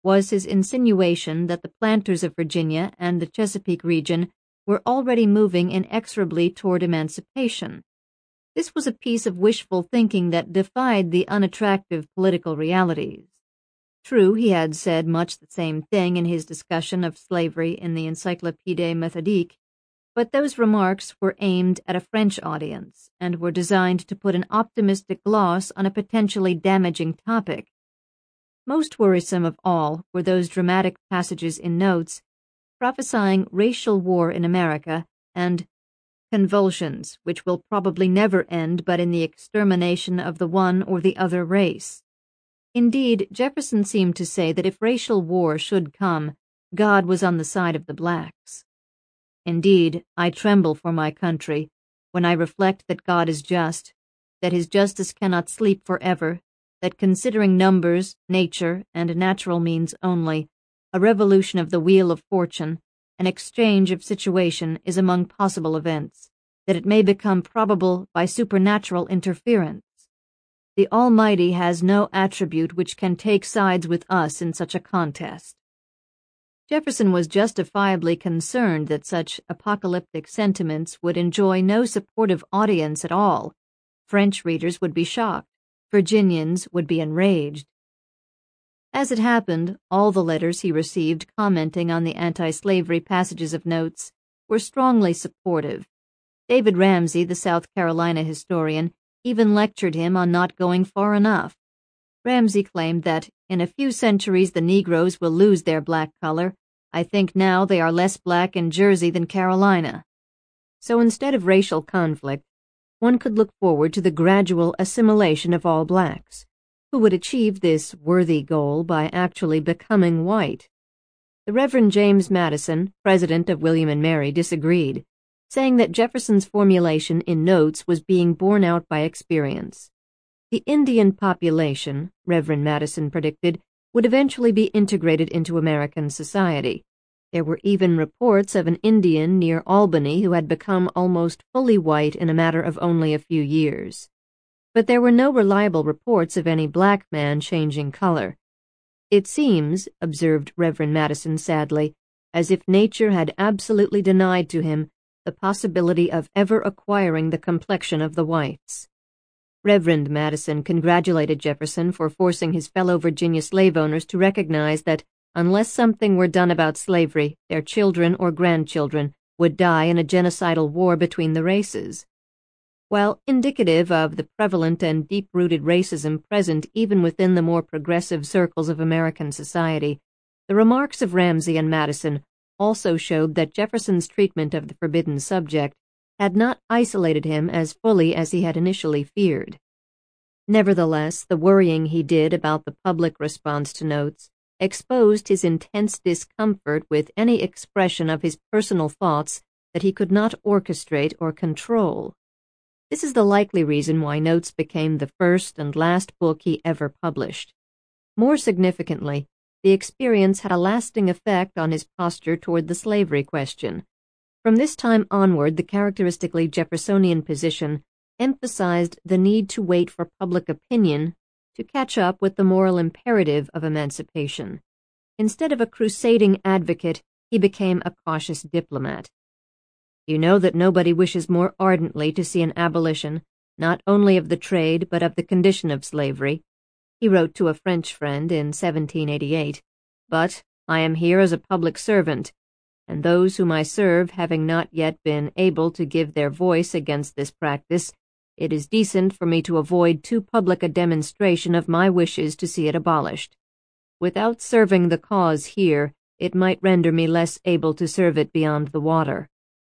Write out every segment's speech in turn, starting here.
was his insinuation that the planters of Virginia and the Chesapeake region were already moving inexorably toward emancipation. This was a piece of wishful thinking that defied the unattractive political realities. True, he had said much the same thing in his discussion of slavery in the Encyclopédie Méthodique, but those remarks were aimed at a French audience and were designed to put an optimistic gloss on a potentially damaging topic. Most worrisome of all were those dramatic passages in Notes prophesying racial war in America and convulsions which will probably never end but in the extermination of the one or the other race. Indeed, Jefferson seemed to say that if racial war should come, God was on the side of the blacks. Indeed, I tremble for my country when I reflect that God is just, that his justice cannot sleep forever, that considering numbers, nature, and natural means only, a revolution of the wheel of fortune, an exchange of situation is among possible events, that it may become probable by supernatural interference. The Almighty has no attribute which can take sides with us in such a contest. Jefferson was justifiably concerned that such apocalyptic sentiments would enjoy no supportive audience at all. French readers would be shocked. Virginians would be enraged. As it happened, all the letters he received commenting on the anti-slavery passages of Notes were strongly supportive. David Ramsey, the South Carolina historian, even lectured him on not going far enough. Ramsey claimed that, in a few centuries the Negroes will lose their black color. I think now they are less black in Jersey than Carolina. So instead of racial conflict, one could look forward to the gradual assimilation of all blacks, who would achieve this worthy goal by actually becoming white. The Reverend James Madison, president of William and Mary, disagreed, saying that Jefferson's formulation in Notes was being borne out by experience. The Indian population, Reverend Madison predicted, would eventually be integrated into American society. There were even reports of an Indian near Albany who had become almost fully white in a matter of only a few years. But there were no reliable reports of any black man changing color. It seems, observed Reverend Madison sadly, as if nature had absolutely denied to him the possibility of ever acquiring the complexion of the whites. Reverend Madison congratulated Jefferson for forcing his fellow Virginia slave owners to recognize that unless something were done about slavery, their children or grandchildren would die in a genocidal war between the races. While indicative of the prevalent and deep-rooted racism present even within the more progressive circles of American society, the remarks of Ramsey and Madison also showed that Jefferson's treatment of the forbidden subject had not isolated him as fully as he had initially feared. Nevertheless, the worrying he did about the public response to Notes exposed his intense discomfort with any expression of his personal thoughts that he could not orchestrate or control. This is the likely reason why Notes became the first and last book he ever published. More significantly, the experience had a lasting effect on his posture toward the slavery question. From this time onward, the characteristically Jeffersonian position emphasized the need to wait for public opinion to catch up with the moral imperative of emancipation. Instead of a crusading advocate, he became a cautious diplomat. You know that nobody wishes more ardently to see an abolition, not only of the trade but of the condition of slavery, he wrote to a French friend in 1788, but I am here as a public servant, and those whom I serve having not yet been able to give their voice against this practice, it is decent for me to avoid too public a demonstration of my wishes to see it abolished. Without serving the cause here, it might render me less able to serve it beyond the water.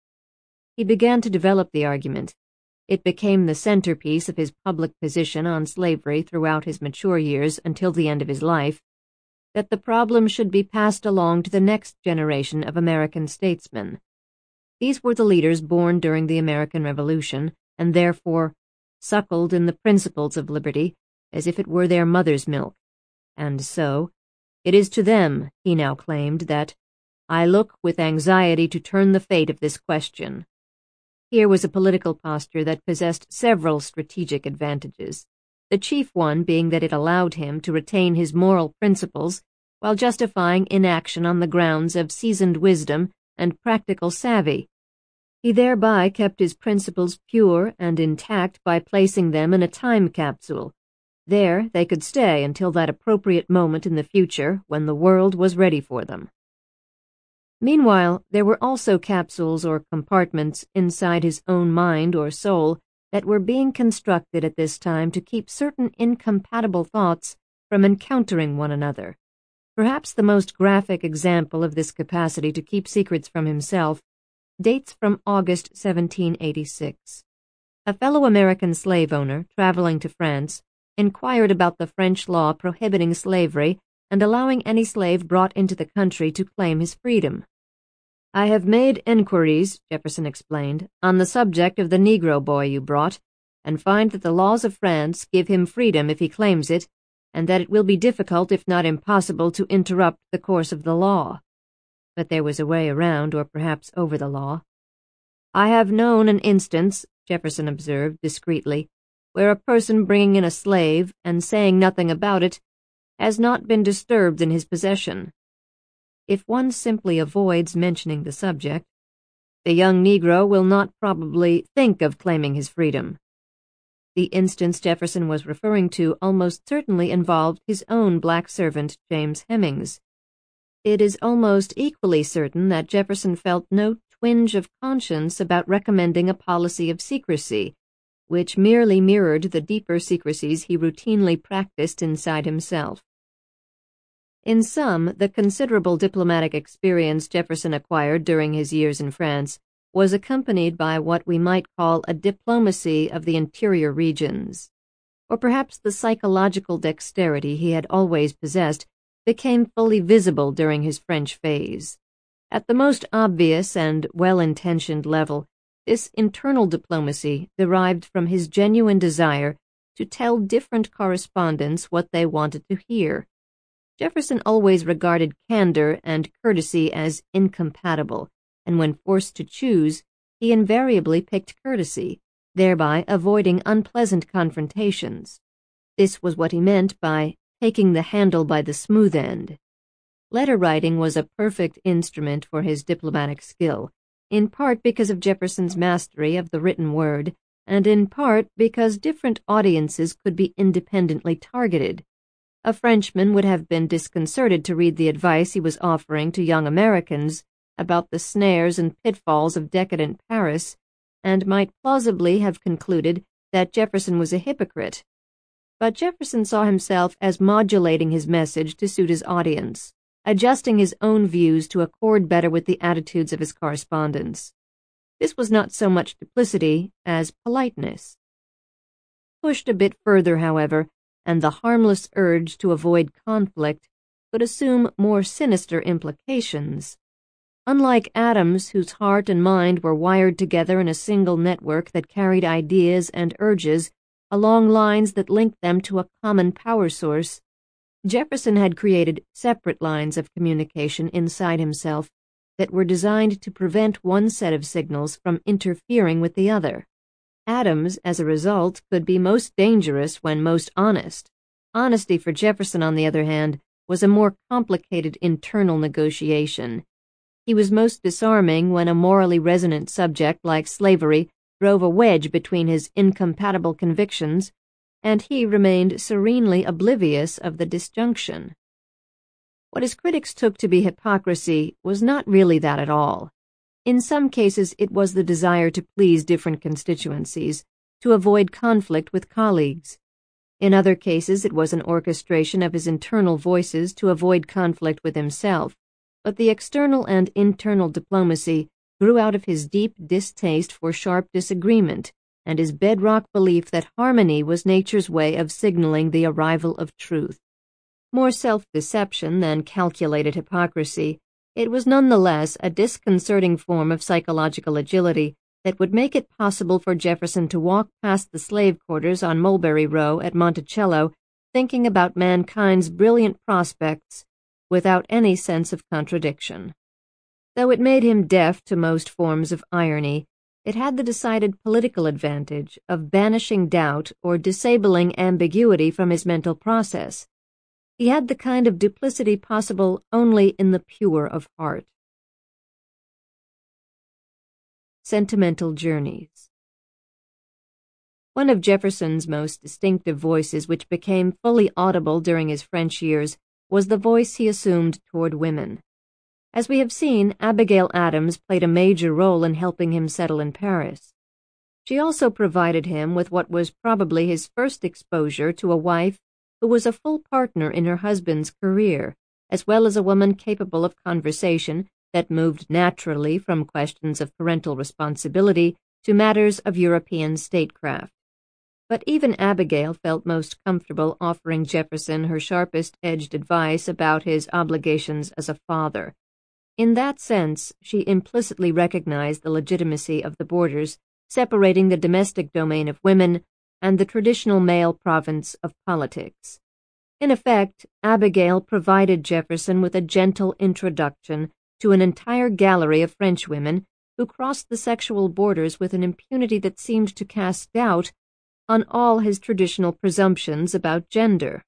He began to develop the argument. It became the centerpiece of his public position on slavery throughout his mature years until the end of his life, that the problem should be passed along to the next generation of American statesmen. These were the leaders born during the American Revolution, and therefore suckled in the principles of liberty as if it were their mother's milk. And so, it is to them, he now claimed, that I look with anxiety to turn the fate of this question. Here was a political posture that possessed several strategic advantages, the chief one being that it allowed him to retain his moral principles while justifying inaction on the grounds of seasoned wisdom and practical savvy. He thereby kept his principles pure and intact by placing them in a time capsule. There they could stay until that appropriate moment in the future when the world was ready for them. Meanwhile, there were also capsules or compartments inside his own mind or soul that were being constructed at this time to keep certain incompatible thoughts from encountering one another. Perhaps the most graphic example of this capacity to keep secrets from himself dates from August 1786. A fellow American slave owner, traveling to France, inquired about the French law prohibiting slavery and allowing any slave brought into the country to claim his freedom. "I have made enquiries," Jefferson explained, "on the subject of the Negro boy you brought, and find that the laws of France give him freedom if he claims it, and that it will be difficult, if not impossible, to interrupt the course of the law." But there was a way around, or perhaps over the law. "I have known an instance," Jefferson observed discreetly, "where a person bringing in a slave, and saying nothing about it, has not been disturbed in his possession. If one simply avoids mentioning the subject, the young Negro will not probably think of claiming his freedom." The instance Jefferson was referring to almost certainly involved his own black servant, James Hemings. It is almost equally certain that Jefferson felt no twinge of conscience about recommending a policy of secrecy, which merely mirrored the deeper secrecies he routinely practiced inside himself. In sum, the considerable diplomatic experience Jefferson acquired during his years in France was accompanied by what we might call a diplomacy of the interior regions. Or perhaps the psychological dexterity he had always possessed became fully visible during his French phase. At the most obvious and well-intentioned level, this internal diplomacy derived from his genuine desire to tell different correspondents what they wanted to hear. Jefferson always regarded candor and courtesy as incompatible, and when forced to choose, he invariably picked courtesy, thereby avoiding unpleasant confrontations. This was what he meant by taking the handle by the smooth end. Letter writing was a perfect instrument for his diplomatic skill, in part because of Jefferson's mastery of the written word, and in part because different audiences could be independently targeted. A Frenchman would have been disconcerted to read the advice he was offering to young Americans about the snares and pitfalls of decadent Paris, and might plausibly have concluded that Jefferson was a hypocrite. But Jefferson saw himself as modulating his message to suit his audience, adjusting his own views to accord better with the attitudes of his correspondents. This was not so much duplicity as politeness. Pushed a bit further, however, and the harmless urge to avoid conflict could assume more sinister implications. Unlike Adams, whose heart and mind were wired together in a single network that carried ideas and urges along lines that linked them to a common power source, Jefferson had created separate lines of communication inside himself that were designed to prevent one set of signals from interfering with the other. Adams, as a result, could be most dangerous when most honest. Honesty for Jefferson, on the other hand, was a more complicated internal negotiation. He was most disarming when a morally resonant subject like slavery drove a wedge between his incompatible convictions, and he remained serenely oblivious of the disjunction. What his critics took to be hypocrisy was not really that at all. In some cases, it was the desire to please different constituencies, to avoid conflict with colleagues. In other cases, it was an orchestration of his internal voices to avoid conflict with himself, but the external and internal diplomacy grew out of his deep distaste for sharp disagreement and his bedrock belief that harmony was nature's way of signaling the arrival of truth. More self-deception than calculated hypocrisy, it was nonetheless a disconcerting form of psychological agility that would make it possible for Jefferson to walk past the slave quarters on Mulberry Row at Monticello thinking about mankind's brilliant prospects without any sense of contradiction. Though it made him deaf to most forms of irony, it had the decided political advantage of banishing doubt or disabling ambiguity from his mental process. He had the kind of duplicity possible only in the pure of heart. Sentimental Journeys. One of Jefferson's most distinctive voices, which became fully audible during his French years, was the voice he assumed toward women. As we have seen, Abigail Adams played a major role in helping him settle in Paris. She also provided him with what was probably his first exposure to a wife who was a full partner in her husband's career, as well as a woman capable of conversation that moved naturally from questions of parental responsibility to matters of European statecraft. But even Abigail felt most comfortable offering Jefferson her sharpest-edged advice about his obligations as a father. In that sense, she implicitly recognized the legitimacy of the borders separating the domestic domain of women and the traditional male province of politics. In effect, Abigail provided Jefferson with a gentle introduction to an entire gallery of Frenchwomen who crossed the sexual borders with an impunity that seemed to cast doubt on all his traditional presumptions about gender.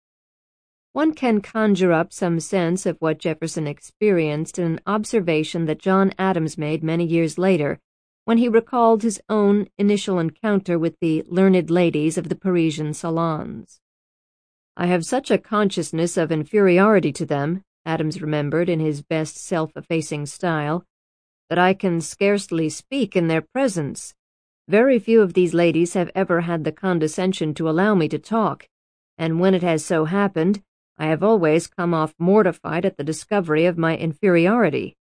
One can conjure up some sense of what Jefferson experienced in an observation that John Adams made many years later, when he recalled his own initial encounter with the learned ladies of the Parisian salons. "I have such a consciousness of inferiority to them," Adams remembered in his best self-effacing style, "that I can scarcely speak in their presence. Very few of these ladies have ever had the condescension to allow me to talk, and when it has so happened, I have always come off mortified at the discovery of my inferiority."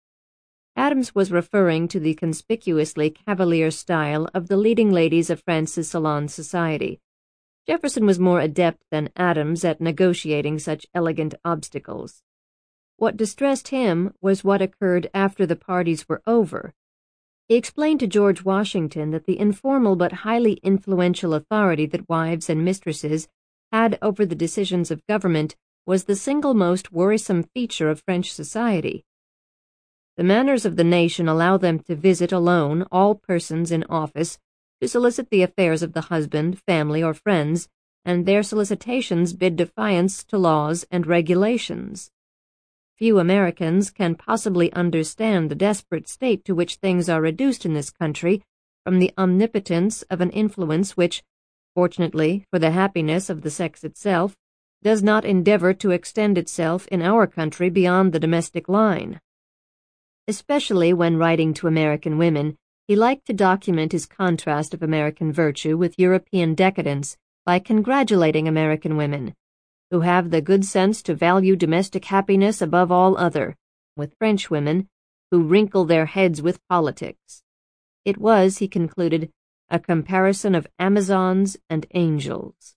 Adams was referring to the conspicuously cavalier style of the leading ladies of France's salon society. Jefferson was more adept than Adams at negotiating such elegant obstacles. What distressed him was what occurred after the parties were over. He explained to George Washington that the informal but highly influential authority that wives and mistresses had over the decisions of government was the single most worrisome feature of French society. "The manners of the nation allow them to visit alone all persons in office, to solicit the affairs of the husband, family, or friends, and their solicitations bid defiance to laws and regulations. Few Americans can possibly understand the desperate state to which things are reduced in this country from the omnipotence of an influence which, fortunately for the happiness of the sex itself, does not endeavor to extend itself in our country beyond the domestic line." Especially when writing to American women, he liked to document his contrast of American virtue with European decadence by congratulating American women, who have the good sense to value domestic happiness above all other, with French women, who wrinkle their heads with politics. It was, he concluded, a comparison of Amazons and angels.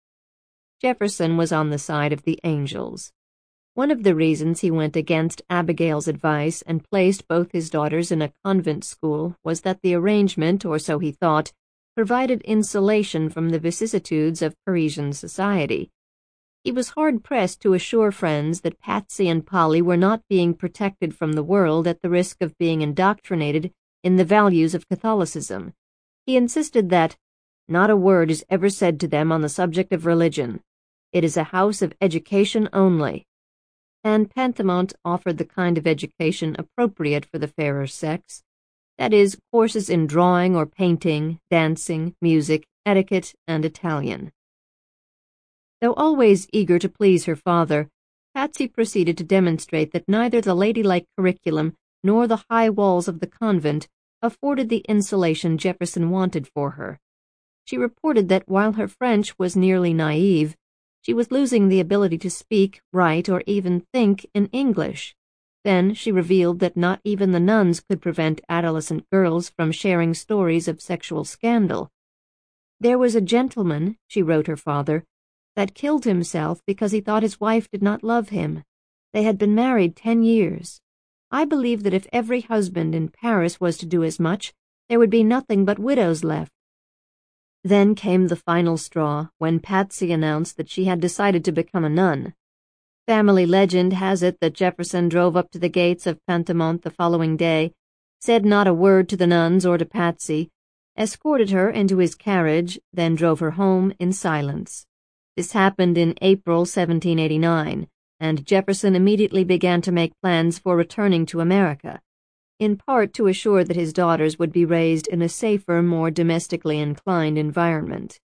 Jefferson was on the side of the angels. One of the reasons he went against Abigail's advice and placed both his daughters in a convent school was that the arrangement, or so he thought, provided insulation from the vicissitudes of Parisian society. He was hard-pressed to assure friends that Patsy and Polly were not being protected from the world at the risk of being indoctrinated in the values of Catholicism. He insisted that not a word is ever said to them on the subject of religion. It is a house of education only. And Panthemont offered the kind of education appropriate for the fairer sex, that is, courses in drawing or painting, dancing, music, etiquette, and Italian. Though always eager to please her father, Patsy proceeded to demonstrate that neither the ladylike curriculum nor the high walls of the convent afforded the insulation Jefferson wanted for her. She reported that while her French was nearly naive, she was losing the ability to speak, write, or even think in English. Then she revealed that not even the nuns could prevent adolescent girls from sharing stories of sexual scandal. "There was a gentleman," she wrote her father, "that killed himself because he thought his wife did not love him. They had been married 10 years. I believe that if every husband in Paris was to do as much, there would be nothing but widows left." Then came the final straw, when Patsy announced that she had decided to become a nun. Family legend has it that Jefferson drove up to the gates of Panthemont the following day, said not a word to the nuns or to Patsy, escorted her into his carriage, then drove her home in silence. This happened in April 1789, and Jefferson immediately began to make plans for returning to America, in part to assure that his daughters would be raised in a safer, more domestically inclined environment.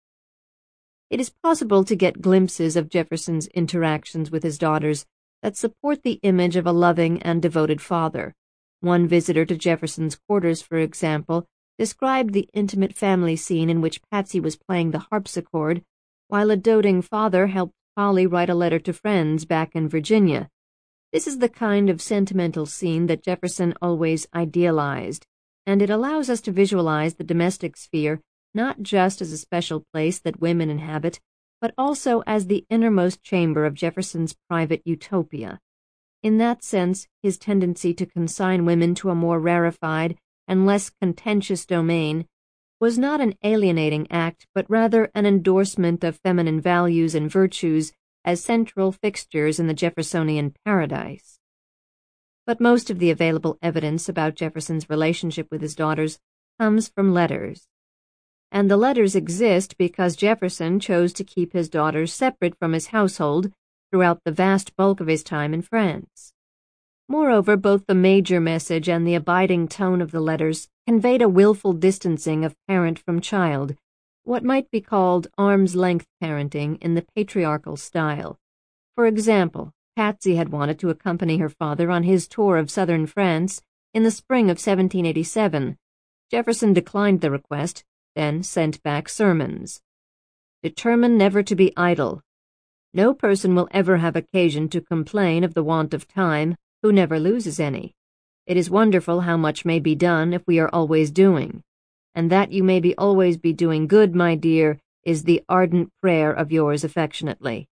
It is possible to get glimpses of Jefferson's interactions with his daughters that support the image of a loving and devoted father. One visitor to Jefferson's quarters, for example, described the intimate family scene in which Patsy was playing the harpsichord, while a doting father helped Polly write a letter to friends back in Virginia. This is the kind of sentimental scene that Jefferson always idealized, and it allows us to visualize the domestic sphere not just as a special place that women inhabit, but also as the innermost chamber of Jefferson's private utopia. In that sense, his tendency to consign women to a more rarefied and less contentious domain was not an alienating act, but rather an endorsement of feminine values and virtues as central fixtures in the Jeffersonian paradise. But most of the available evidence about Jefferson's relationship with his daughters comes from letters. And the letters exist because Jefferson chose to keep his daughters separate from his household throughout the vast bulk of his time in France. Moreover, both the major message and the abiding tone of the letters conveyed a willful distancing of parent from child, what might be called arm's-length parenting in the patriarchal style. For example, Patsy had wanted to accompany her father on his tour of southern France in the spring of 1787. Jefferson declined the request, then sent back sermons. Determine never to be idle. No person will ever have occasion to complain of the want of time who never loses any. It is wonderful how much may be done if we are always doing. And that you may be always be doing good, my dear, is the ardent prayer of yours affectionately.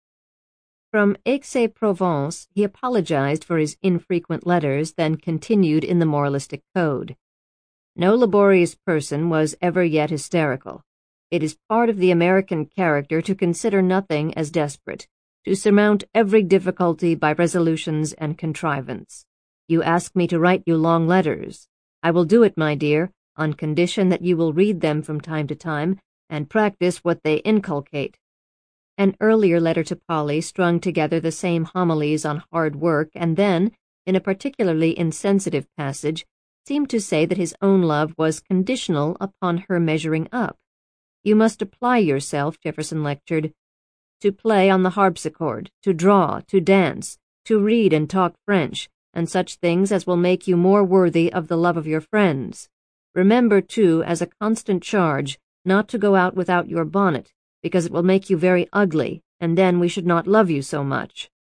From Aix-en-Provence, he apologized for his infrequent letters, then continued in the moralistic code. No laborious person was ever yet hysterical. It is part of the American character to consider nothing as desperate, to surmount every difficulty by resolutions and contrivance. You ask me to write you long letters. I will do it, my dear, on condition that you will read them from time to time and practice what they inculcate. An earlier letter to Polly strung together the same homilies on hard work, and then, in a particularly insensitive passage, seemed to say that his own love was conditional upon her measuring up. You must apply yourself, Jefferson lectured, to play on the harpsichord, to draw, to dance, to read and talk French, and such things as will make you more worthy of the love of your friends. Remember, too, as a constant charge, not to go out without your bonnet, because it will make you very ugly, and then we should not love you so much.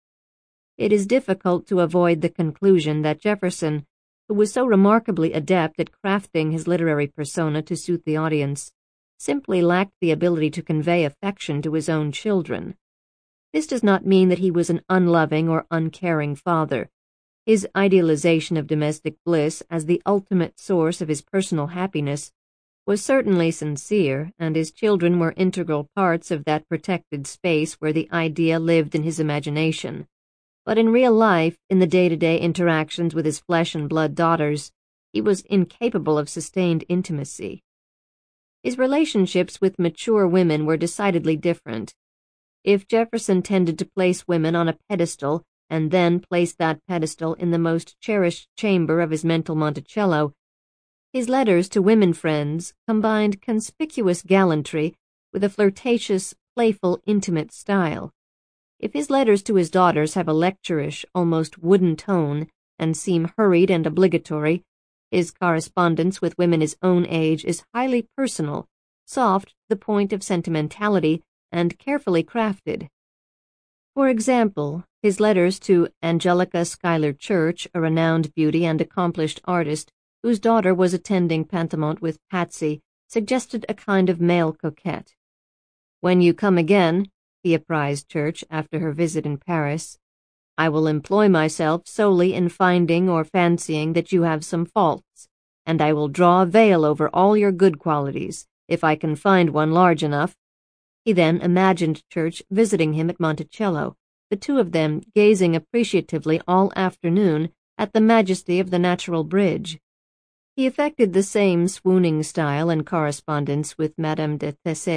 It is difficult to avoid the conclusion that Jefferson, who was so remarkably adept at crafting his literary persona to suit the audience, simply lacked the ability to convey affection to his own children. This does not mean that he was an unloving or uncaring father. His idealization of domestic bliss as the ultimate source of his personal happiness was certainly sincere, and his children were integral parts of that protected space where the idea lived in his imagination. But in real life, in the day-to-day interactions with his flesh-and-blood daughters, he was incapable of sustained intimacy. His relationships with mature women were decidedly different. If Jefferson tended to place women on a pedestal and then place that pedestal in the most cherished chamber of his mental Monticello, his letters to women friends combined conspicuous gallantry with a flirtatious, playful, intimate style. If his letters to his daughters have a lecturish, almost wooden tone and seem hurried and obligatory, his correspondence with women his own age is highly personal, soft to the point of sentimentality, and carefully crafted. For example, his letters to Angelica Schuyler Church, a renowned beauty and accomplished artist whose daughter was attending Pantamont with Patsy, suggested a kind of male coquette. "When you come again," he apprised Church after her visit in Paris, "I will employ myself solely in finding or fancying that you have some faults, and I will draw a veil over all your good qualities, if I can find one large enough." He then imagined Church visiting him at Monticello, the two of them gazing appreciatively all afternoon at the majesty of the natural bridge. He affected the same swooning style in correspondence with Madame de Tessé.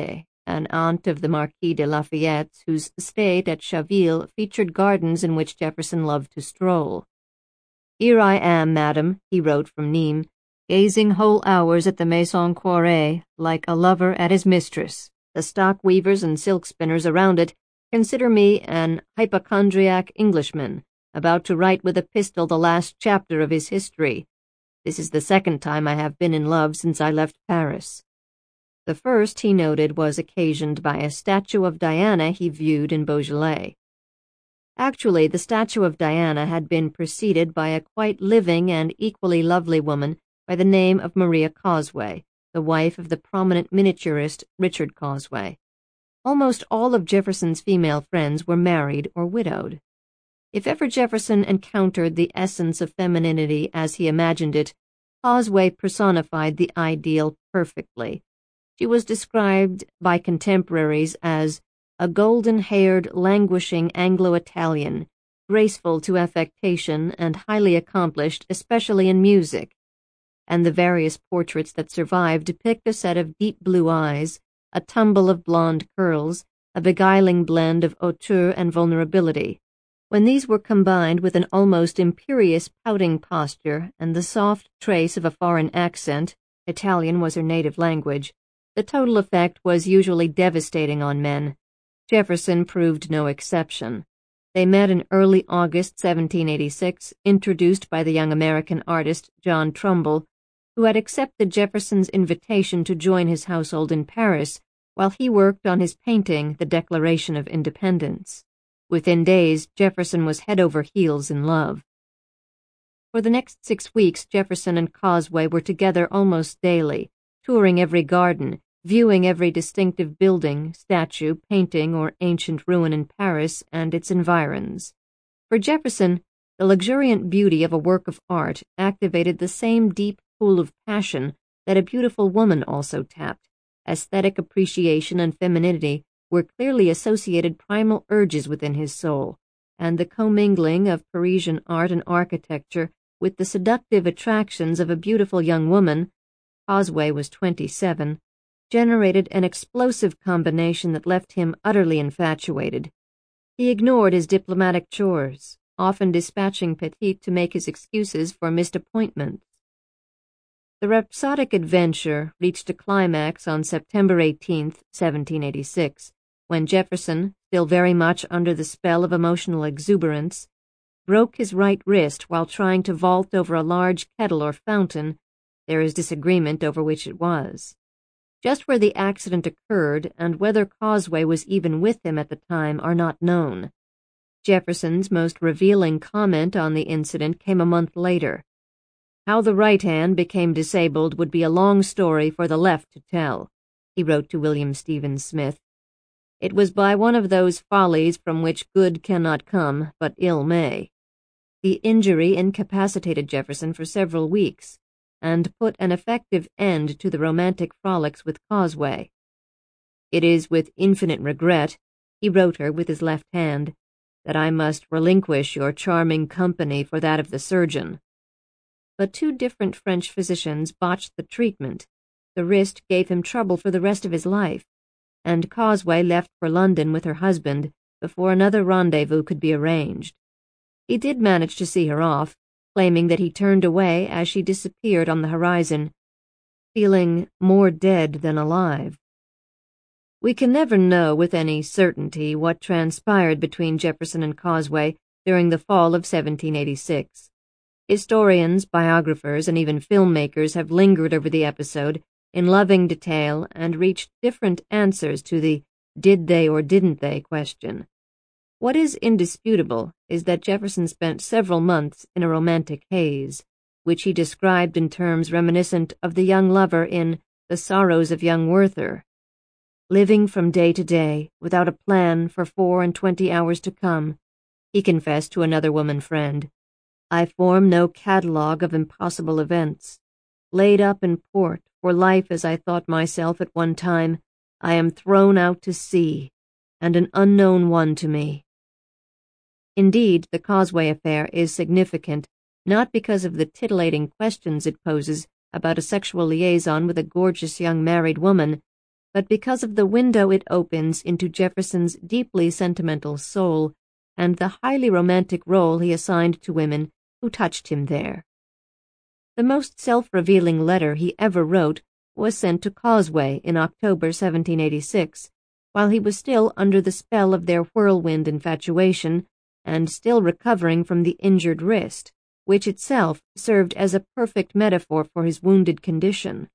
an aunt of the Marquis de Lafayette's, whose estate at Chaville featured gardens in which Jefferson loved to stroll. "Here I am, madam," he wrote from Nîmes, "gazing whole hours at the Maison Quarrée, like a lover at his mistress. The stock weavers and silk spinners around it consider me an hypochondriac Englishman, about to write with a pistol the last chapter of his history. This is the second time I have been in love since I left Paris." The first, he noted, was occasioned by a statue of Diana he viewed in Beaujolais. Actually, the statue of Diana had been preceded by a quite living and equally lovely woman by the name of Maria Causeway, the wife of the prominent miniaturist Richard Causeway. Almost all of Jefferson's female friends were married or widowed. If ever Jefferson encountered the essence of femininity as he imagined it, Causeway personified the ideal perfectly. She was described by contemporaries as a golden-haired, languishing Anglo-Italian, graceful to affectation and highly accomplished, especially in music. And the various portraits that survive depict a set of deep blue eyes, a tumble of blonde curls, a beguiling blend of hauteur and vulnerability. When these were combined with an almost imperious pouting posture and the soft trace of a foreign accent, Italian was her native language, the total effect was usually devastating on men. Jefferson proved no exception. They met in early August 1786, introduced by the young American artist John Trumbull, who had accepted Jefferson's invitation to join his household in Paris while he worked on his painting, The Declaration of Independence. Within days, Jefferson was head over heels in love. For the next 6 weeks, Jefferson and Causeway were together almost daily, touring every garden, viewing every distinctive building, statue, painting, or ancient ruin in Paris and its environs. For Jefferson, the luxuriant beauty of a work of art activated the same deep pool of passion that a beautiful woman also tapped. Aesthetic appreciation and femininity were clearly associated primal urges within his soul, and the commingling of Parisian art and architecture with the seductive attractions of a beautiful young woman, Causeway was 27, generated an explosive combination that left him utterly infatuated. He ignored his diplomatic chores, often dispatching Petit to make his excuses for missed appointments. The rhapsodic adventure reached a climax on September 18, 1786, when Jefferson, still very much under the spell of emotional exuberance, broke his right wrist while trying to vault over a large kettle or fountain. There is disagreement over which it was. Just where the accident occurred and whether Causeway was even with him at the time are not known. Jefferson's most revealing comment on the incident came a month later. "How the right hand became disabled would be a long story for the left to tell," he wrote to William Stevens Smith. "It was by one of those follies from which good cannot come, but ill may." The injury incapacitated Jefferson for several weeks, and put an effective end to the romantic frolics with Causeway. "It is with infinite regret," he wrote her with his left hand, "that I must relinquish your charming company for that of the surgeon." But 2 different French physicians botched the treatment. The wrist gave him trouble for the rest of his life, and Causeway left for London with her husband before another rendezvous could be arranged. He did manage to see her off, claiming that he turned away as she disappeared on the horizon, feeling more dead than alive. We can never know with any certainty what transpired between Jefferson and Causeway during the fall of 1786. Historians, biographers, and even filmmakers have lingered over the episode in loving detail and reached different answers to the "did they or didn't they" question. What is indisputable is that Jefferson spent several months in a romantic haze, which he described in terms reminiscent of the young lover in The Sorrows of Young Werther. "Living from day to day, without a plan for 24 hours to come," he confessed to another woman friend. "I form no catalogue of impossible events. Laid up in port, for life as I thought myself at one time, I am thrown out to sea, and an unknown one to me." Indeed, the Causeway affair is significant, not because of the titillating questions it poses about a sexual liaison with a gorgeous young married woman, but because of the window it opens into Jefferson's deeply sentimental soul and the highly romantic role he assigned to women who touched him there. The most self-revealing letter he ever wrote was sent to Causeway in October 1786, while he was still under the spell of their whirlwind infatuation and still recovering from the injured wrist, which itself served as a perfect metaphor for his wounded condition.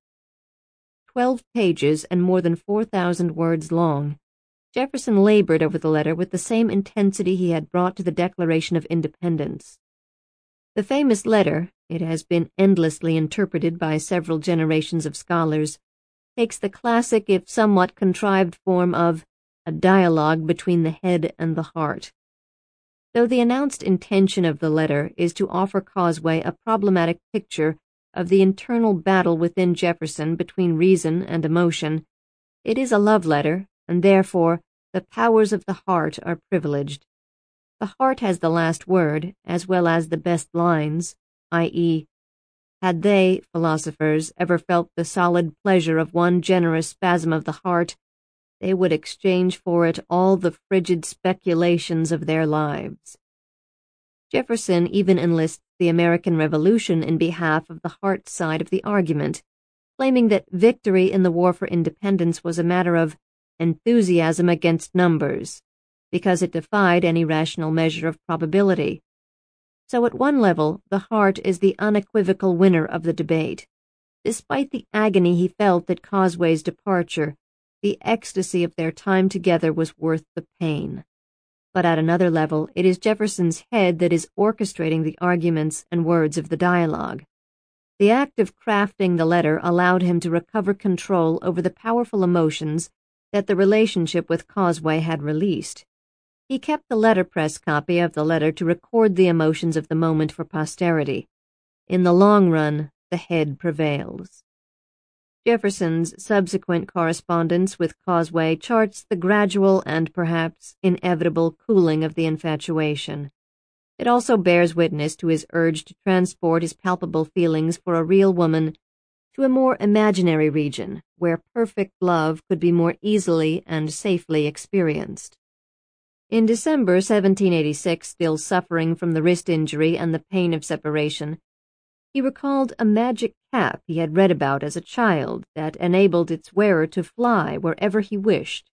12 pages and more than 4,000 words long, Jefferson labored over the letter with the same intensity he had brought to the Declaration of Independence. The famous letter, it has been endlessly interpreted by several generations of scholars, takes the classic if somewhat contrived form of a dialogue between the head and the heart. Though the announced intention of the letter is to offer Causeway a problematic picture of the internal battle within Jefferson between reason and emotion, it is a love letter, and therefore the powers of the heart are privileged. The heart has the last word, as well as the best lines, i.e., had they, philosophers, ever felt the solid pleasure of one generous spasm of the heart, they would exchange for it all the frigid speculations of their lives. Jefferson even enlists the American Revolution in behalf of the heart side of the argument, claiming that victory in the War for Independence was a matter of enthusiasm against numbers, because it defied any rational measure of probability. So at one level, the heart is the unequivocal winner of the debate. Despite the agony he felt at Causeway's departure, the ecstasy of their time together was worth the pain. But at another level, it is Jefferson's head that is orchestrating the arguments and words of the dialogue. The act of crafting the letter allowed him to recover control over the powerful emotions that the relationship with Causeway had released. He kept the letterpress copy of the letter to record the emotions of the moment for posterity. In the long run, the head prevails. Jefferson's subsequent correspondence with Causeway charts the gradual and perhaps inevitable cooling of the infatuation. It also bears witness to his urge to transport his palpable feelings for a real woman to a more imaginary region where perfect love could be more easily and safely experienced. In December 1786, still suffering from the wrist injury and the pain of separation, he recalled a magic cap he had read about as a child that enabled its wearer to fly wherever he wished.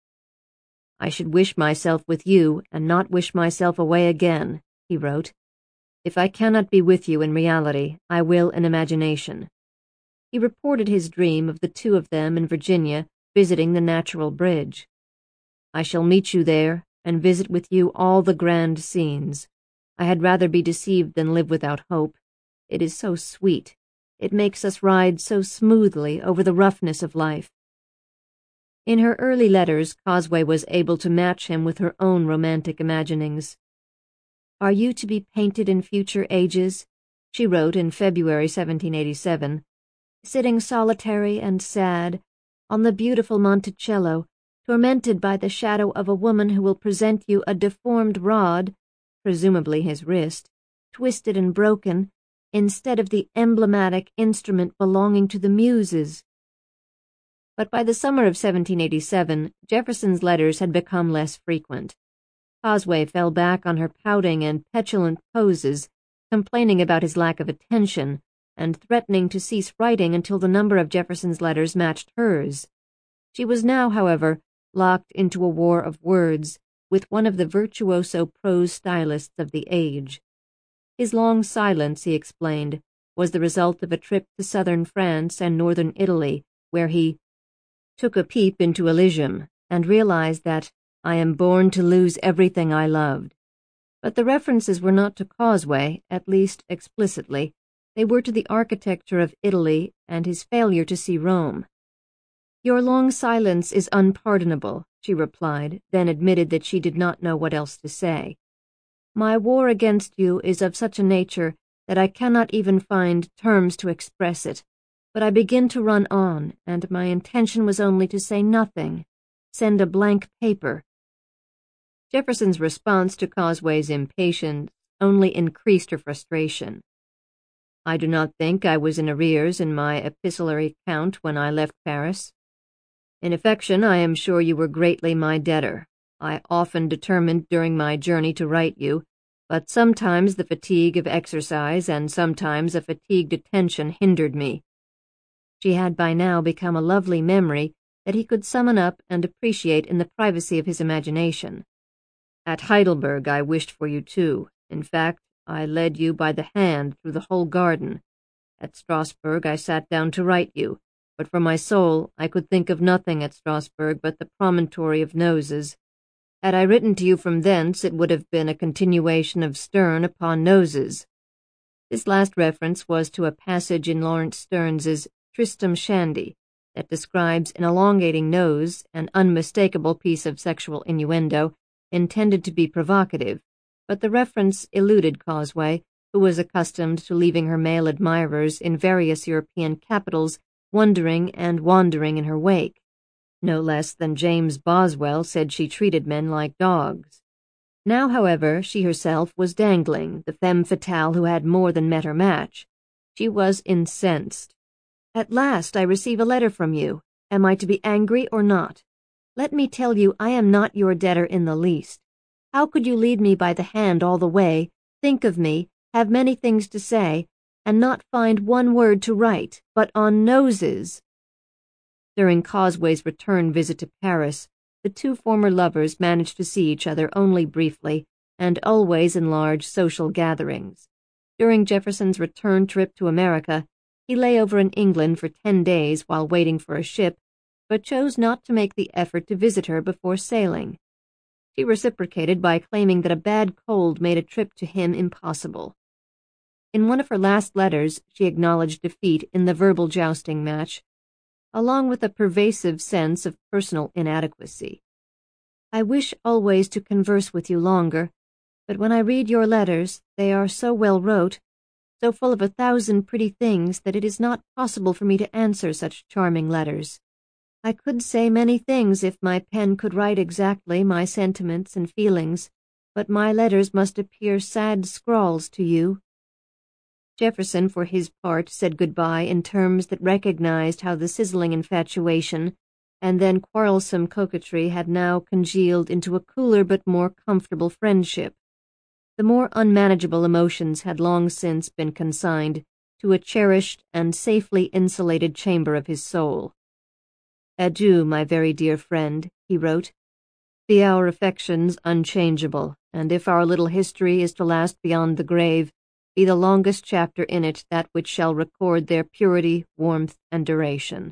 "I should wish myself with you and not wish myself away again," he wrote. "If I cannot be with you in reality, I will in imagination." He reported his dream of the two of them in Virginia visiting the Natural Bridge. "I shall meet you there and visit with you all the grand scenes. I had rather be deceived than live without hope. It is so sweet. It makes us ride so smoothly over the roughness of life." In her early letters, Causeway was able to match him with her own romantic imaginings. "Are you to be painted in future ages?" she wrote in February 1787, "sitting solitary and sad on the beautiful Monticello, tormented by the shadow of a woman who will present you a deformed rod, presumably his wrist, twisted and broken, instead of the emblematic instrument belonging to the Muses." But by the summer of 1787, Jefferson's letters had become less frequent. Causeway fell back on her pouting and petulant poses, complaining about his lack of attention, and threatening to cease writing until the number of Jefferson's letters matched hers. She was now, however, locked into a war of words with one of the virtuoso prose stylists of the age. His long silence, he explained, was the result of a trip to southern France and northern Italy, where he took a peep into Elysium and realized that "I am born to lose everything I loved." But the references were not to Causeway, at least explicitly. They were to the architecture of Italy and his failure to see Rome. "Your long silence is unpardonable," she replied, then admitted that she did not know what else to say. "My war against you is of such a nature that I cannot even find terms to express it, but I begin to run on, and my intention was only to say nothing, send a blank paper." Jefferson's response to Causeway's impatience only increased her frustration. "I do not think I was in arrears in my epistolary account when I left Paris. In affection, I am sure you were greatly my debtor. I often determined during my journey to write you, but sometimes the fatigue of exercise and sometimes a fatigued attention hindered me. She had by now become a lovely memory that he could summon up and appreciate in the privacy of his imagination. At Heidelberg I wished for you too. In fact, I led you by the hand through the whole garden. At Strasbourg I sat down to write you, but for my soul I could think of nothing at Strasbourg but the promontory of noses. Had I written to you from thence, it would have been a continuation of Sterne upon noses. This last reference was to a passage in Lawrence Sterne's Tristram Shandy that describes an elongating nose, an unmistakable piece of sexual innuendo intended to be provocative, but the reference eluded Causeway, who was accustomed to leaving her male admirers in various European capitals wondering and wandering in her wake. No less than James Boswell said she treated men like dogs. Now, however, she herself was dangling, the femme fatale who had more than met her match. She was incensed. "At last I receive a letter from you. Am I to be angry or not? Let me tell you I am not your debtor in the least. How could you lead me by the hand all the way, think of me, have many things to say, and not find one word to write, but on noses?" During Causeway's return visit to Paris, the two former lovers managed to see each other only briefly, and always in large social gatherings. During Jefferson's return trip to America, he lay over in England for 10 days while waiting for a ship, but chose not to make the effort to visit her before sailing. She reciprocated by claiming that a bad cold made a trip to him impossible. In one of her last letters, she acknowledged defeat in the verbal jousting match, along with a pervasive sense of personal inadequacy. "I wish always to converse with you longer, but when I read your letters, they are so well wrote, so full of 1,000 pretty things that it is not possible for me to answer such charming letters. I could say many things if my pen could write exactly my sentiments and feelings, but my letters must appear sad scrawls to you." Jefferson, for his part, said goodbye in terms that recognized how the sizzling infatuation and then quarrelsome coquetry had now congealed into a cooler but more comfortable friendship. The more unmanageable emotions had long since been consigned to a cherished and safely insulated chamber of his soul. "Adieu, my very dear friend," he wrote. "Be our affections unchangeable, and if our little history is to last beyond the grave, be the longest chapter in it that which shall record their purity, warmth, and duration."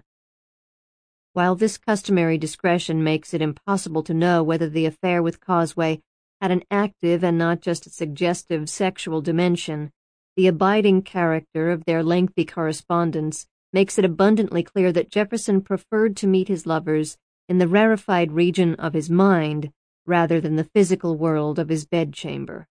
While this customary discretion makes it impossible to know whether the affair with Causeway had an active and not just a suggestive sexual dimension, the abiding character of their lengthy correspondence makes it abundantly clear that Jefferson preferred to meet his lovers in the rarefied region of his mind rather than the physical world of his bedchamber.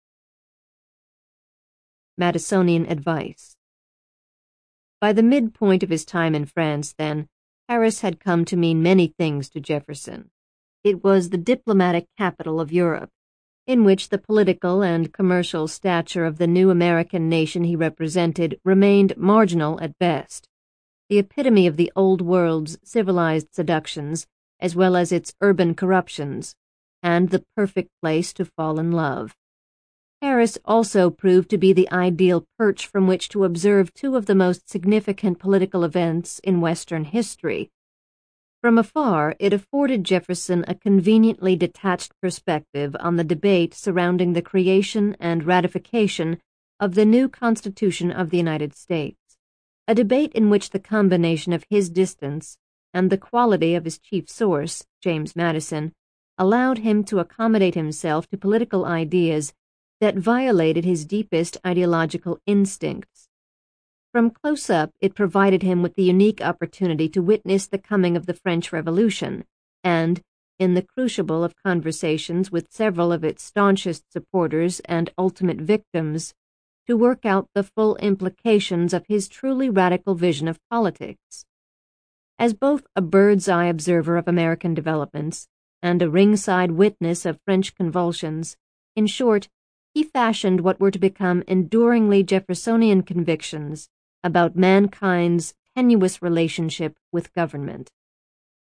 Madisonian advice. By the midpoint of his time in France, then, Paris had come to mean many things to Jefferson. It was the diplomatic capital of Europe, in which the political and commercial stature of the new American nation he represented remained marginal at best, the epitome of the old world's civilized seductions as well as its urban corruptions, and the perfect place to fall in love. Paris also proved to be the ideal perch from which to observe two of the most significant political events in Western history. From afar, it afforded Jefferson a conveniently detached perspective on the debate surrounding the creation and ratification of the new Constitution of the United States, a debate in which the combination of his distance and the quality of his chief source, James Madison, allowed him to accommodate himself to political ideas that violated his deepest ideological instincts. From close up, it provided him with the unique opportunity to witness the coming of the French Revolution, and, in the crucible of conversations with several of its staunchest supporters and ultimate victims, to work out the full implications of his truly radical vision of politics. As both a bird's-eye observer of American developments and a ringside witness of French convulsions, in short, he fashioned what were to become enduringly Jeffersonian convictions about mankind's tenuous relationship with government.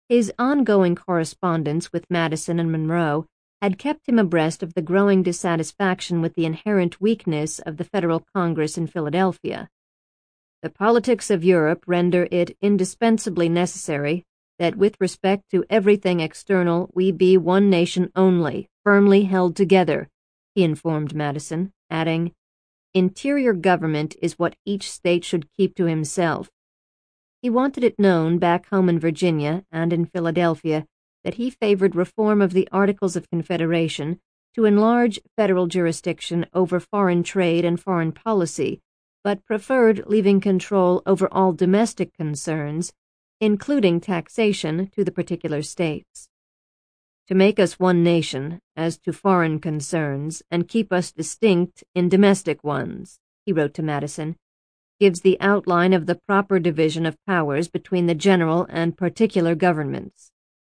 His ongoing correspondence with Madison and Monroe had kept him abreast of the growing dissatisfaction with the inherent weakness of the Federal Congress in Philadelphia. The politics of Europe render it indispensably necessary that with respect to everything external we be one nation only, firmly held together, he informed Madison, adding, "Interior government is what each state should keep to himself." He wanted it known back home in Virginia and in Philadelphia that he favored reform of the Articles of Confederation to enlarge federal jurisdiction over foreign trade and foreign policy, but preferred leaving control over all domestic concerns, including taxation, to the particular states. "To make us one nation as to foreign concerns and keep us distinct in domestic ones," he wrote to Madison, "gives the outline of the proper division of powers between the general and particular governments."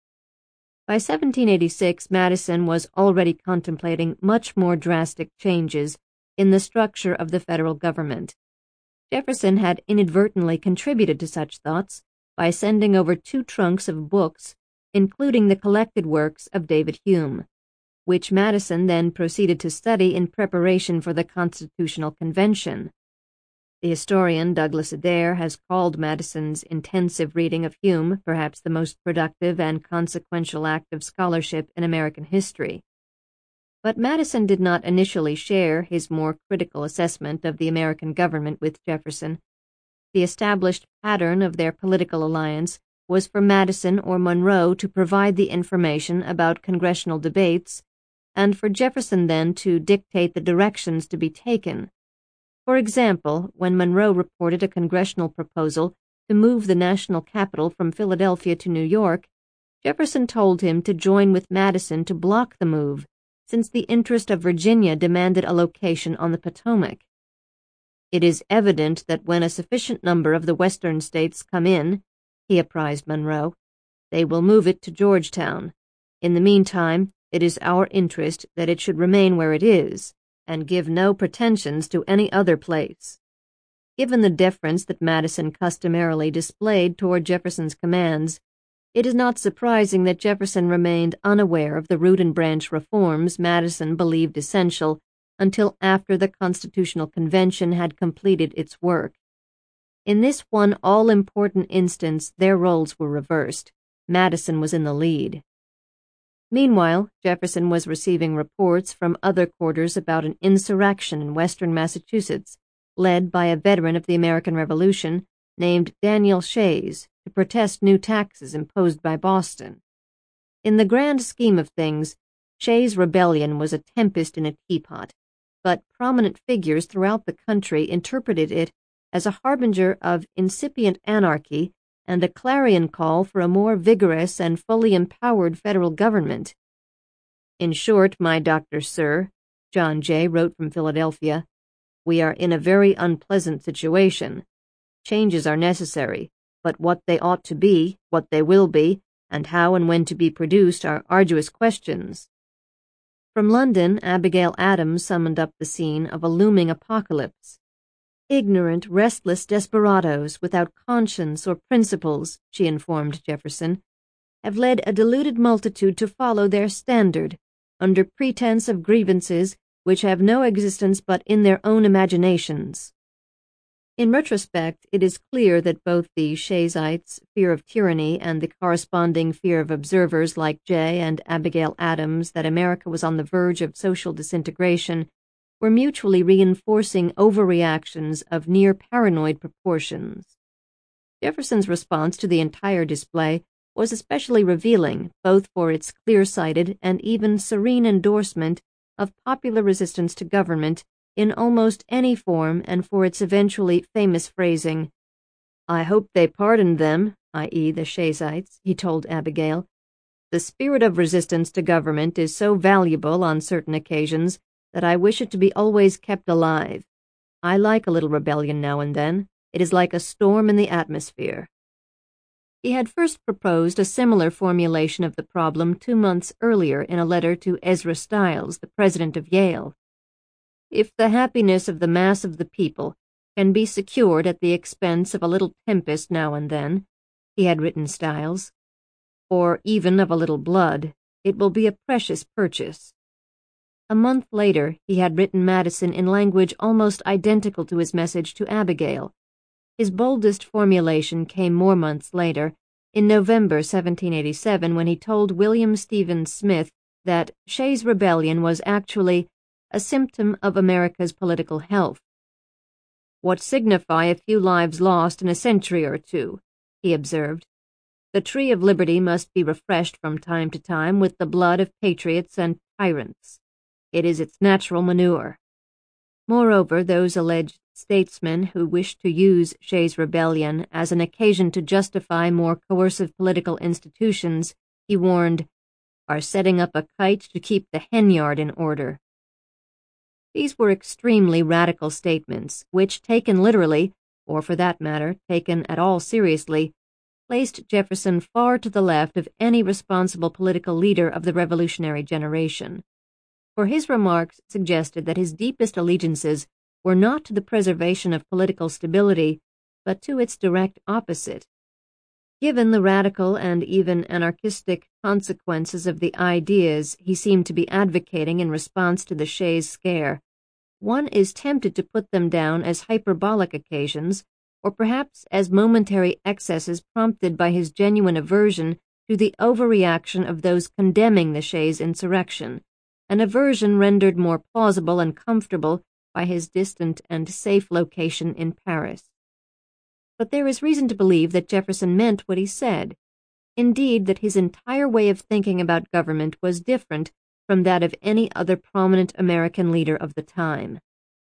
By 1786, Madison was already contemplating much more drastic changes in the structure of the federal government. Jefferson had inadvertently contributed to such thoughts by sending over 2 trunks of books, including the collected works of David Hume, which Madison then proceeded to study in preparation for the Constitutional Convention. The historian Douglas Adair has called Madison's intensive reading of Hume perhaps the most productive and consequential act of scholarship in American history. But Madison did not initially share his more critical assessment of the American government with Jefferson. The established pattern of their political alliance was for Madison or Monroe to provide the information about congressional debates, and for Jefferson then to dictate the directions to be taken. For example, when Monroe reported a congressional proposal to move the national capital from Philadelphia to New York, Jefferson told him to join with Madison to block the move, since the interest of Virginia demanded a location on the Potomac. "It is evident that when a sufficient number of the Western states come in," he apprised Monroe, "they will move it to Georgetown. In the meantime, it is our interest that it should remain where it is, and give no pretensions to any other place." Given the deference that Madison customarily displayed toward Jefferson's commands, it is not surprising that Jefferson remained unaware of the root and branch reforms Madison believed essential until after the Constitutional Convention had completed its work. In this one all-important instance, their roles were reversed. Madison was in the lead. Meanwhile, Jefferson was receiving reports from other quarters about an insurrection in western Massachusetts, led by a veteran of the American Revolution named Daniel Shays, to protest new taxes imposed by Boston. In the grand scheme of things, Shays' rebellion was a tempest in a teapot, but prominent figures throughout the country interpreted it as a harbinger of incipient anarchy and a clarion call for a more vigorous and fully empowered federal government. "In short, my Dr. Sir," John Jay wrote from Philadelphia, "we are in a very unpleasant situation. Changes are necessary, but what they ought to be, what they will be, and how and when to be produced are arduous questions." From London, Abigail Adams summoned up the scene of a looming apocalypse. "Ignorant, restless desperadoes without conscience or principles," she informed Jefferson, "have led a deluded multitude to follow their standard, under pretense of grievances which have no existence but in their own imaginations." In retrospect, it is clear that both the Shayites' fear of tyranny and the corresponding fear of observers like Jay and Abigail Adams that America was on the verge of social disintegration were mutually reinforcing overreactions of near paranoid proportions. Jefferson's response to the entire display was especially revealing, both for its clear-sighted and even serene endorsement of popular resistance to government in almost any form, and for its eventually famous phrasing, "I hope they pardoned them," i.e. the Shayites, he told Abigail. "The spirit of resistance to government is so valuable on certain occasions that I wish it to be always kept alive. I like a little rebellion now and then. It is like a storm in the atmosphere." He had first proposed a similar formulation of the problem 2 months earlier in a letter to Ezra Stiles, the president of Yale. "If the happiness of the mass of the people can be secured at the expense of a little tempest now and then," he had written Stiles, or even of a little blood, it will be a precious purchase. A month later, he had written Madison in language almost identical to his message to Abigail. His boldest formulation came more months later, in November 1787, when he told William Stephen Smith that Shays' Rebellion was actually a symptom of America's political health. "What signify a few lives lost in a century or two?" he observed. "The tree of liberty must be refreshed from time to time with the blood of patriots and tyrants. It is its natural manure." Moreover, those alleged statesmen who wished to use Shays' Rebellion as an occasion to justify more coercive political institutions, he warned, "are setting up a kite to keep the hen-yard in order." These were extremely radical statements, which, taken literally, or for that matter, taken at all seriously, placed Jefferson far to the left of any responsible political leader of the Revolutionary generation. For his remarks suggested that his deepest allegiances were not to the preservation of political stability, but to its direct opposite. Given the radical and even anarchistic consequences of the ideas he seemed to be advocating in response to the Shays scare, one is tempted to put them down as hyperbolic occasions, or perhaps as momentary excesses prompted by his genuine aversion to the overreaction of those condemning the Shays insurrection, an aversion rendered more plausible and comfortable by his distant and safe location in Paris. But there is reason to believe that Jefferson meant what he said, indeed that his entire way of thinking about government was different from that of any other prominent American leader of the time.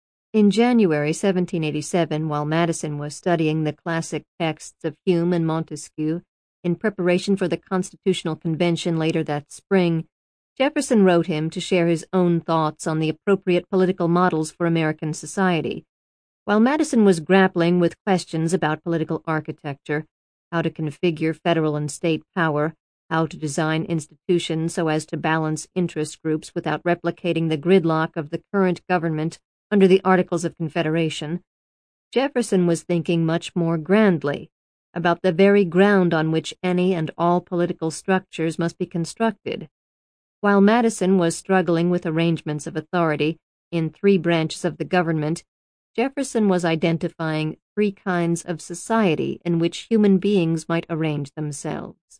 In January 1787, while Madison was studying the classic texts of Hume and Montesquieu in preparation for the Constitutional Convention later that spring, Jefferson wrote him to share his own thoughts on the appropriate political models for American society. While Madison was grappling with questions about political architecture, how to configure federal and state power, how to design institutions so as to balance interest groups without replicating the gridlock of the current government under the Articles of Confederation, Jefferson was thinking much more grandly about the very ground on which any and all political structures must be constructed. While Madison was struggling with arrangements of authority in 3 branches of the government, Jefferson was identifying 3 kinds of society in which human beings might arrange themselves.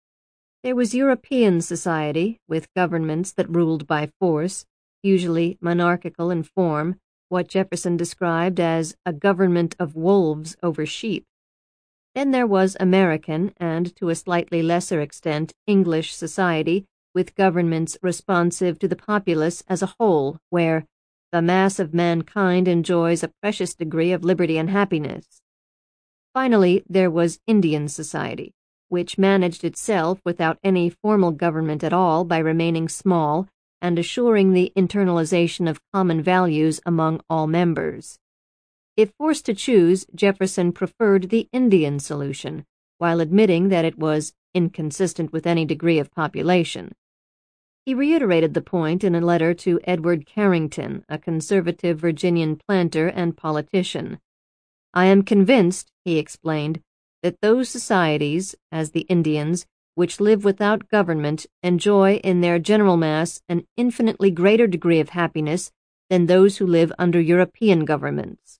There was European society, with governments that ruled by force, usually monarchical in form, what Jefferson described as a government of wolves over sheep. Then there was American, and to a slightly lesser extent, English society, with governments responsive to the populace as a whole, where the mass of mankind enjoys a precious degree of liberty and happiness. Finally, there was Indian society, which managed itself without any formal government at all by remaining small and assuring the internalization of common values among all members. If forced to choose, Jefferson preferred the Indian solution, while admitting that it was inconsistent with any degree of population. He reiterated the point in a letter to Edward Carrington, a conservative Virginian planter and politician. "I am convinced," he explained, "that those societies, as the Indians, which live without government, enjoy in their general mass an infinitely greater degree of happiness than those who live under European governments."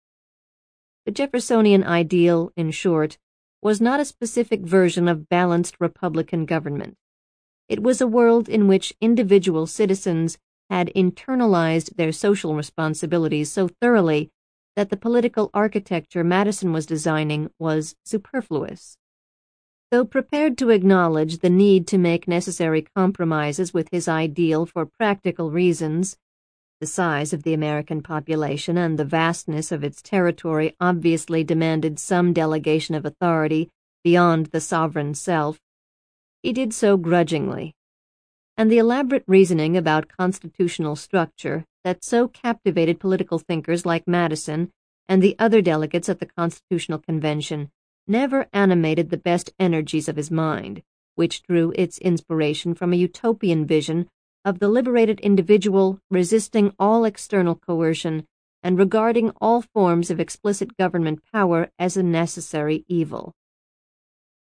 The Jeffersonian ideal, in short, was not a specific version of balanced Republican government. It was a world in which individual citizens had internalized their social responsibilities so thoroughly that the political architecture Madison was designing was superfluous. Though prepared to acknowledge the need to make necessary compromises with his ideal for practical reasons, the size of the American population and the vastness of its territory obviously demanded some delegation of authority beyond the sovereign self, he did so grudgingly. And the elaborate reasoning about constitutional structure that so captivated political thinkers like Madison and the other delegates at the Constitutional Convention never animated the best energies of his mind, which drew its inspiration from a utopian vision of the liberated individual resisting all external coercion and regarding all forms of explicit government power as a necessary evil.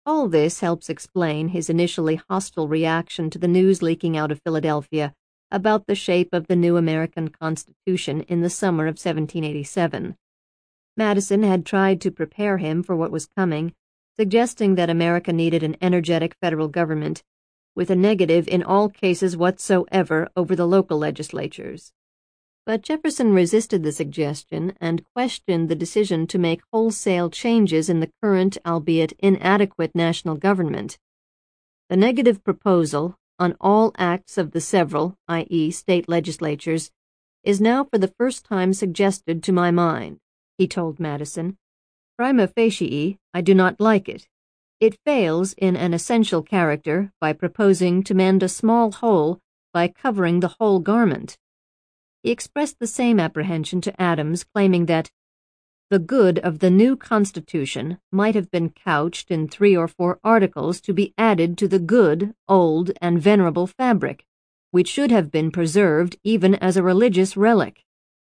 All this helps explain his initially hostile reaction to the news leaking out of Philadelphia about the shape of the new American Constitution in the summer of 1787. Madison had tried to prepare him for what was coming, suggesting that America needed an energetic federal government, with a negative in all cases whatsoever over the local legislatures. But Jefferson resisted the suggestion and questioned the decision to make wholesale changes in the current, albeit inadequate, national government. The negative proposal on all acts of the several, i.e., state legislatures, is now for the first time suggested to my mind, he told Madison. Prima facie, I do not like it. It fails in an essential character by proposing to mend a small hole by covering the whole garment. He expressed the same apprehension to Adams, claiming that the good of the new Constitution might have been couched in 3 or 4 articles to be added to the good, old, and venerable fabric, which should have been preserved even as a religious relic.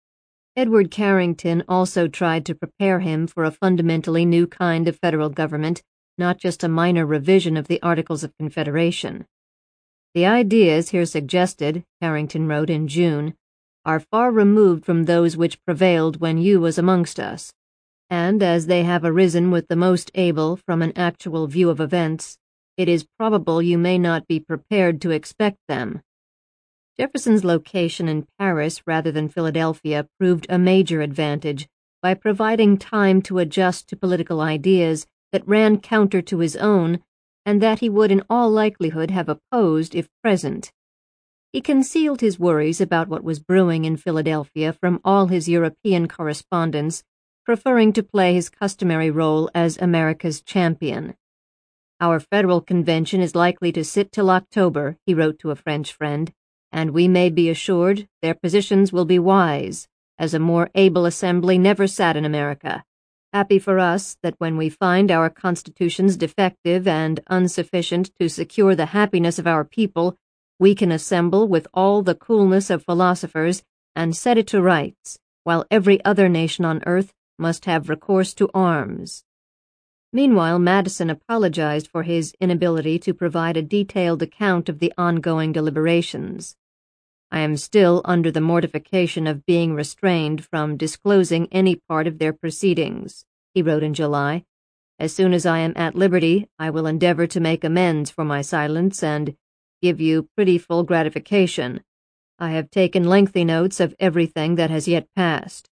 Edward Carrington also tried to prepare him for a fundamentally new kind of federal government, not just a minor revision of the Articles of Confederation. The ideas here suggested, Carrington wrote in June, are far removed from those which prevailed when you was amongst us, and as they have arisen with the most able from an actual view of events, it is probable you may not be prepared to expect them. Jefferson's location in Paris rather than Philadelphia proved a major advantage by providing time to adjust to political ideas that ran counter to his own and that he would in all likelihood have opposed if present. He concealed his worries about what was brewing in Philadelphia from all his European correspondents, preferring to play his customary role as America's champion. Our federal convention is likely to sit till October, he wrote to a French friend, and we may be assured their positions will be wise, as a more able assembly never sat in America. Happy for us that when we find our constitutions defective and insufficient to secure the happiness of our people, we can assemble with all the coolness of philosophers and set it to rights, while every other nation on earth must have recourse to arms. Meanwhile, Madison apologized for his inability to provide a detailed account of the ongoing deliberations. I am still under the mortification of being restrained from disclosing any part of their proceedings, he wrote in July. As soon as I am at liberty, I will endeavor to make amends for my silence and give you pretty full gratification. I have taken lengthy notes of everything that has yet passed.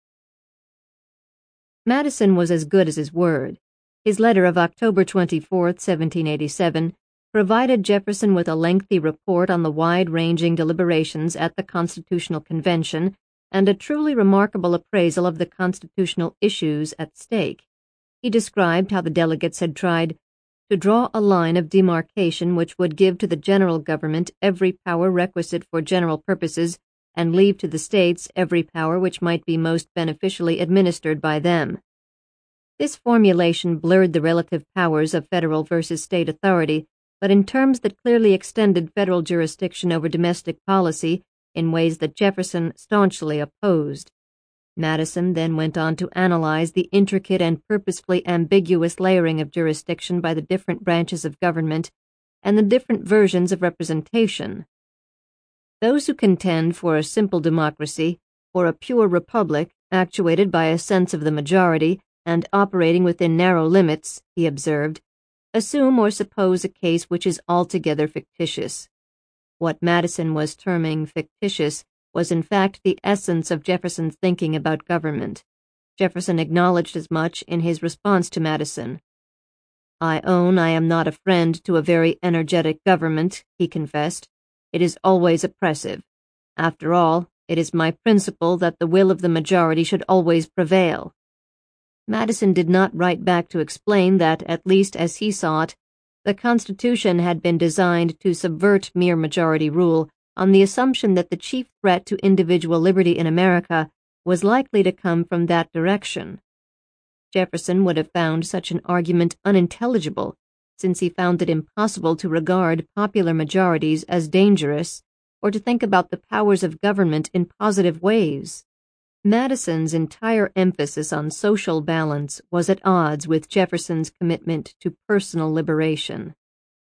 Madison was as good as his word. His letter of October 24, 1787, provided Jefferson with a lengthy report on the wide-ranging deliberations at the Constitutional Convention and a truly remarkable appraisal of the constitutional issues at stake. He described how the delegates had tried to draw a line of demarcation which would give to the general government every power requisite for general purposes and leave to the states every power which might be most beneficially administered by them. This formulation blurred the relative powers of federal versus state authority, but in terms that clearly extended federal jurisdiction over domestic policy in ways that Jefferson staunchly opposed. Madison then went on to analyze the intricate and purposefully ambiguous layering of jurisdiction by the different branches of government and the different versions of representation. Those who contend for a simple democracy or a pure republic actuated by a sense of the majority and operating within narrow limits, he observed, assume or suppose a case which is altogether fictitious. What Madison was terming fictitious was in fact the essence of Jefferson's thinking about government. Jefferson acknowledged as much in his response to Madison. I own I am not a friend to a very energetic government, he confessed. It is always oppressive. After all, it is my principle that the will of the majority should always prevail. Madison did not write back to explain that, at least as he saw it, the Constitution had been designed to subvert mere majority rule on the assumption that the chief threat to individual liberty in America was likely to come from that direction. Jefferson would have found such an argument unintelligible, since he found it impossible to regard popular majorities as dangerous or to think about the powers of government in positive ways. Madison's entire emphasis on social balance was at odds with Jefferson's commitment to personal liberation.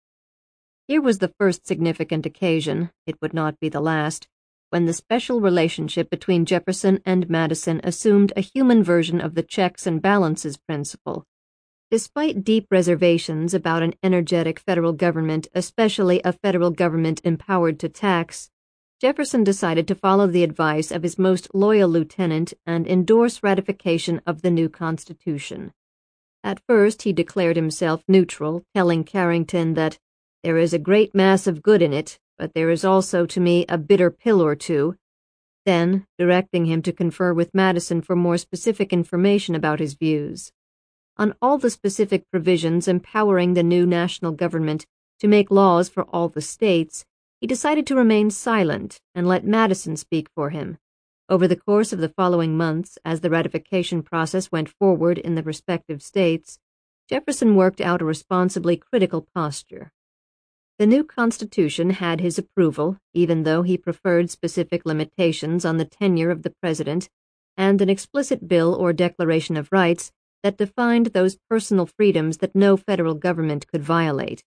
Here was the first significant occasion, it would not be the last, when the special relationship between Jefferson and Madison assumed a human version of the checks and balances principle. Despite deep reservations about an energetic federal government, especially a federal government empowered to tax, Jefferson decided to follow the advice of his most loyal lieutenant and endorse ratification of the new Constitution. At first, he declared himself neutral, telling Carrington that there is a great mass of good in it, but there is also to me a bitter pill or two, then directing him to confer with Madison for more specific information about his views. On all the specific provisions empowering the new national government to make laws for all the states, he decided to remain silent and let Madison speak for him. Over the course of the following months, as the ratification process went forward in the respective states, Jefferson worked out a responsibly critical posture. The new Constitution had his approval, even though he preferred specific limitations on the tenure of the president and an explicit bill or Declaration of Rights that defined those personal freedoms that no federal government could violate.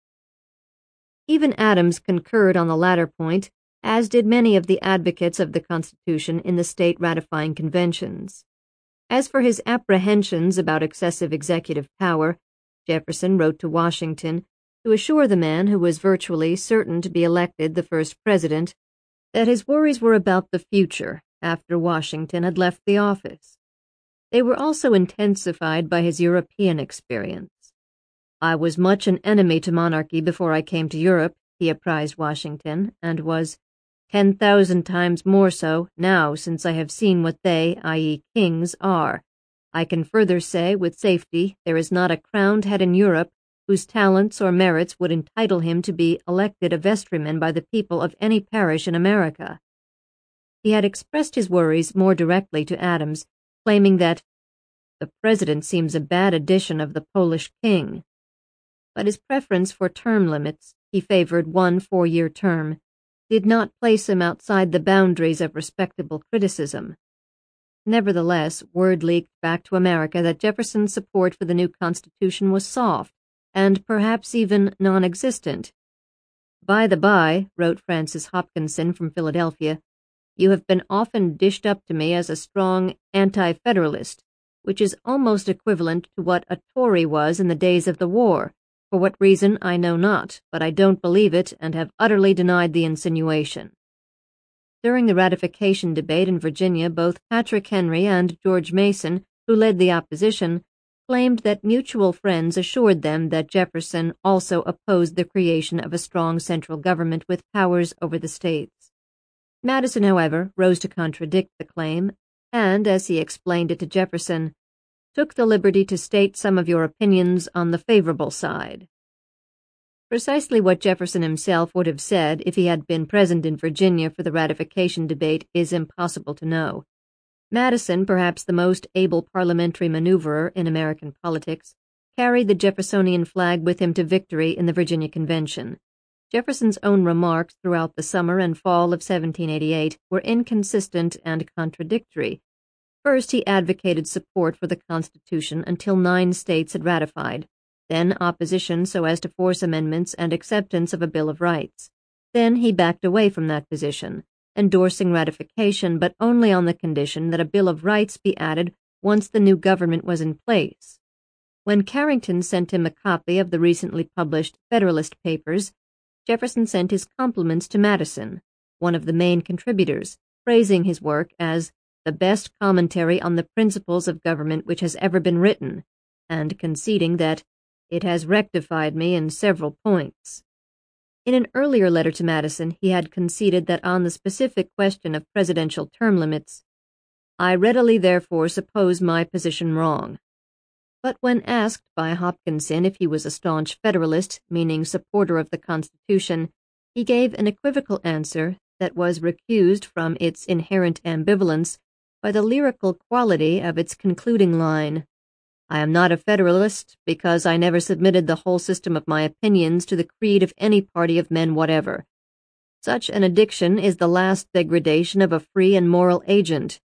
Even Adams concurred on the latter point, as did many of the advocates of the Constitution in the state ratifying conventions. As for his apprehensions about excessive executive power, Jefferson wrote to Washington to assure the man who was virtually certain to be elected the first president that his worries were about the future after Washington had left the office. They were also intensified by his European experience. I was much an enemy to monarchy before I came to Europe, he apprised Washington, and was 10,000 times more so now since I have seen what they, i.e., kings, are. I can further say with safety there is not a crowned head in Europe whose talents or merits would entitle him to be elected a vestryman by the people of any parish in America. He had expressed his worries more directly to Adams, claiming that the president seems a bad edition of the Polish king. But his preference for term limits, he favored 1 4-year term, did not place him outside the boundaries of respectable criticism. Nevertheless, word leaked back to America that Jefferson's support for the new Constitution was soft, and perhaps even non-existent. By the by, wrote Francis Hopkinson from Philadelphia, you have been often dished up to me as a strong anti-federalist, which is almost equivalent to what a Tory was in the days of the war. For what reason, I know not, but I don't believe it and have utterly denied the insinuation. During the ratification debate in Virginia, both Patrick Henry and George Mason, who led the opposition, claimed that mutual friends assured them that Jefferson also opposed the creation of a strong central government with powers over the states. Madison, however, rose to contradict the claim, and, as he explained it to Jefferson, took the liberty to state some of your opinions on the favorable side. Precisely what Jefferson himself would have said if he had been present in Virginia for the ratification debate is impossible to know. Madison, perhaps the most able parliamentary maneuverer in American politics, carried the Jeffersonian flag with him to victory in the Virginia Convention. Jefferson's own remarks throughout the summer and fall of 1788 were inconsistent and contradictory. First, he advocated support for the Constitution until 9 states had ratified, then opposition so as to force amendments and acceptance of a Bill of Rights. Then he backed away from that position, endorsing ratification but only on the condition that a Bill of Rights be added once the new government was in place. When Carrington sent him a copy of the recently published Federalist Papers, Jefferson sent his compliments to Madison, one of the main contributors, praising his work as the best commentary on the principles of government which has ever been written, and conceding that it has rectified me in several points. In an earlier letter to Madison, he had conceded that on the specific question of presidential term limits, I readily therefore suppose my position wrong. But when asked by Hopkinson if he was a staunch Federalist, meaning supporter of the Constitution, he gave an equivocal answer that was recused from its inherent ambivalence by the lyrical quality of its concluding line, I am not a Federalist because I never submitted the whole system of my opinions to the creed of any party of men whatever. Such an addiction is the last degradation of a free and moral agent.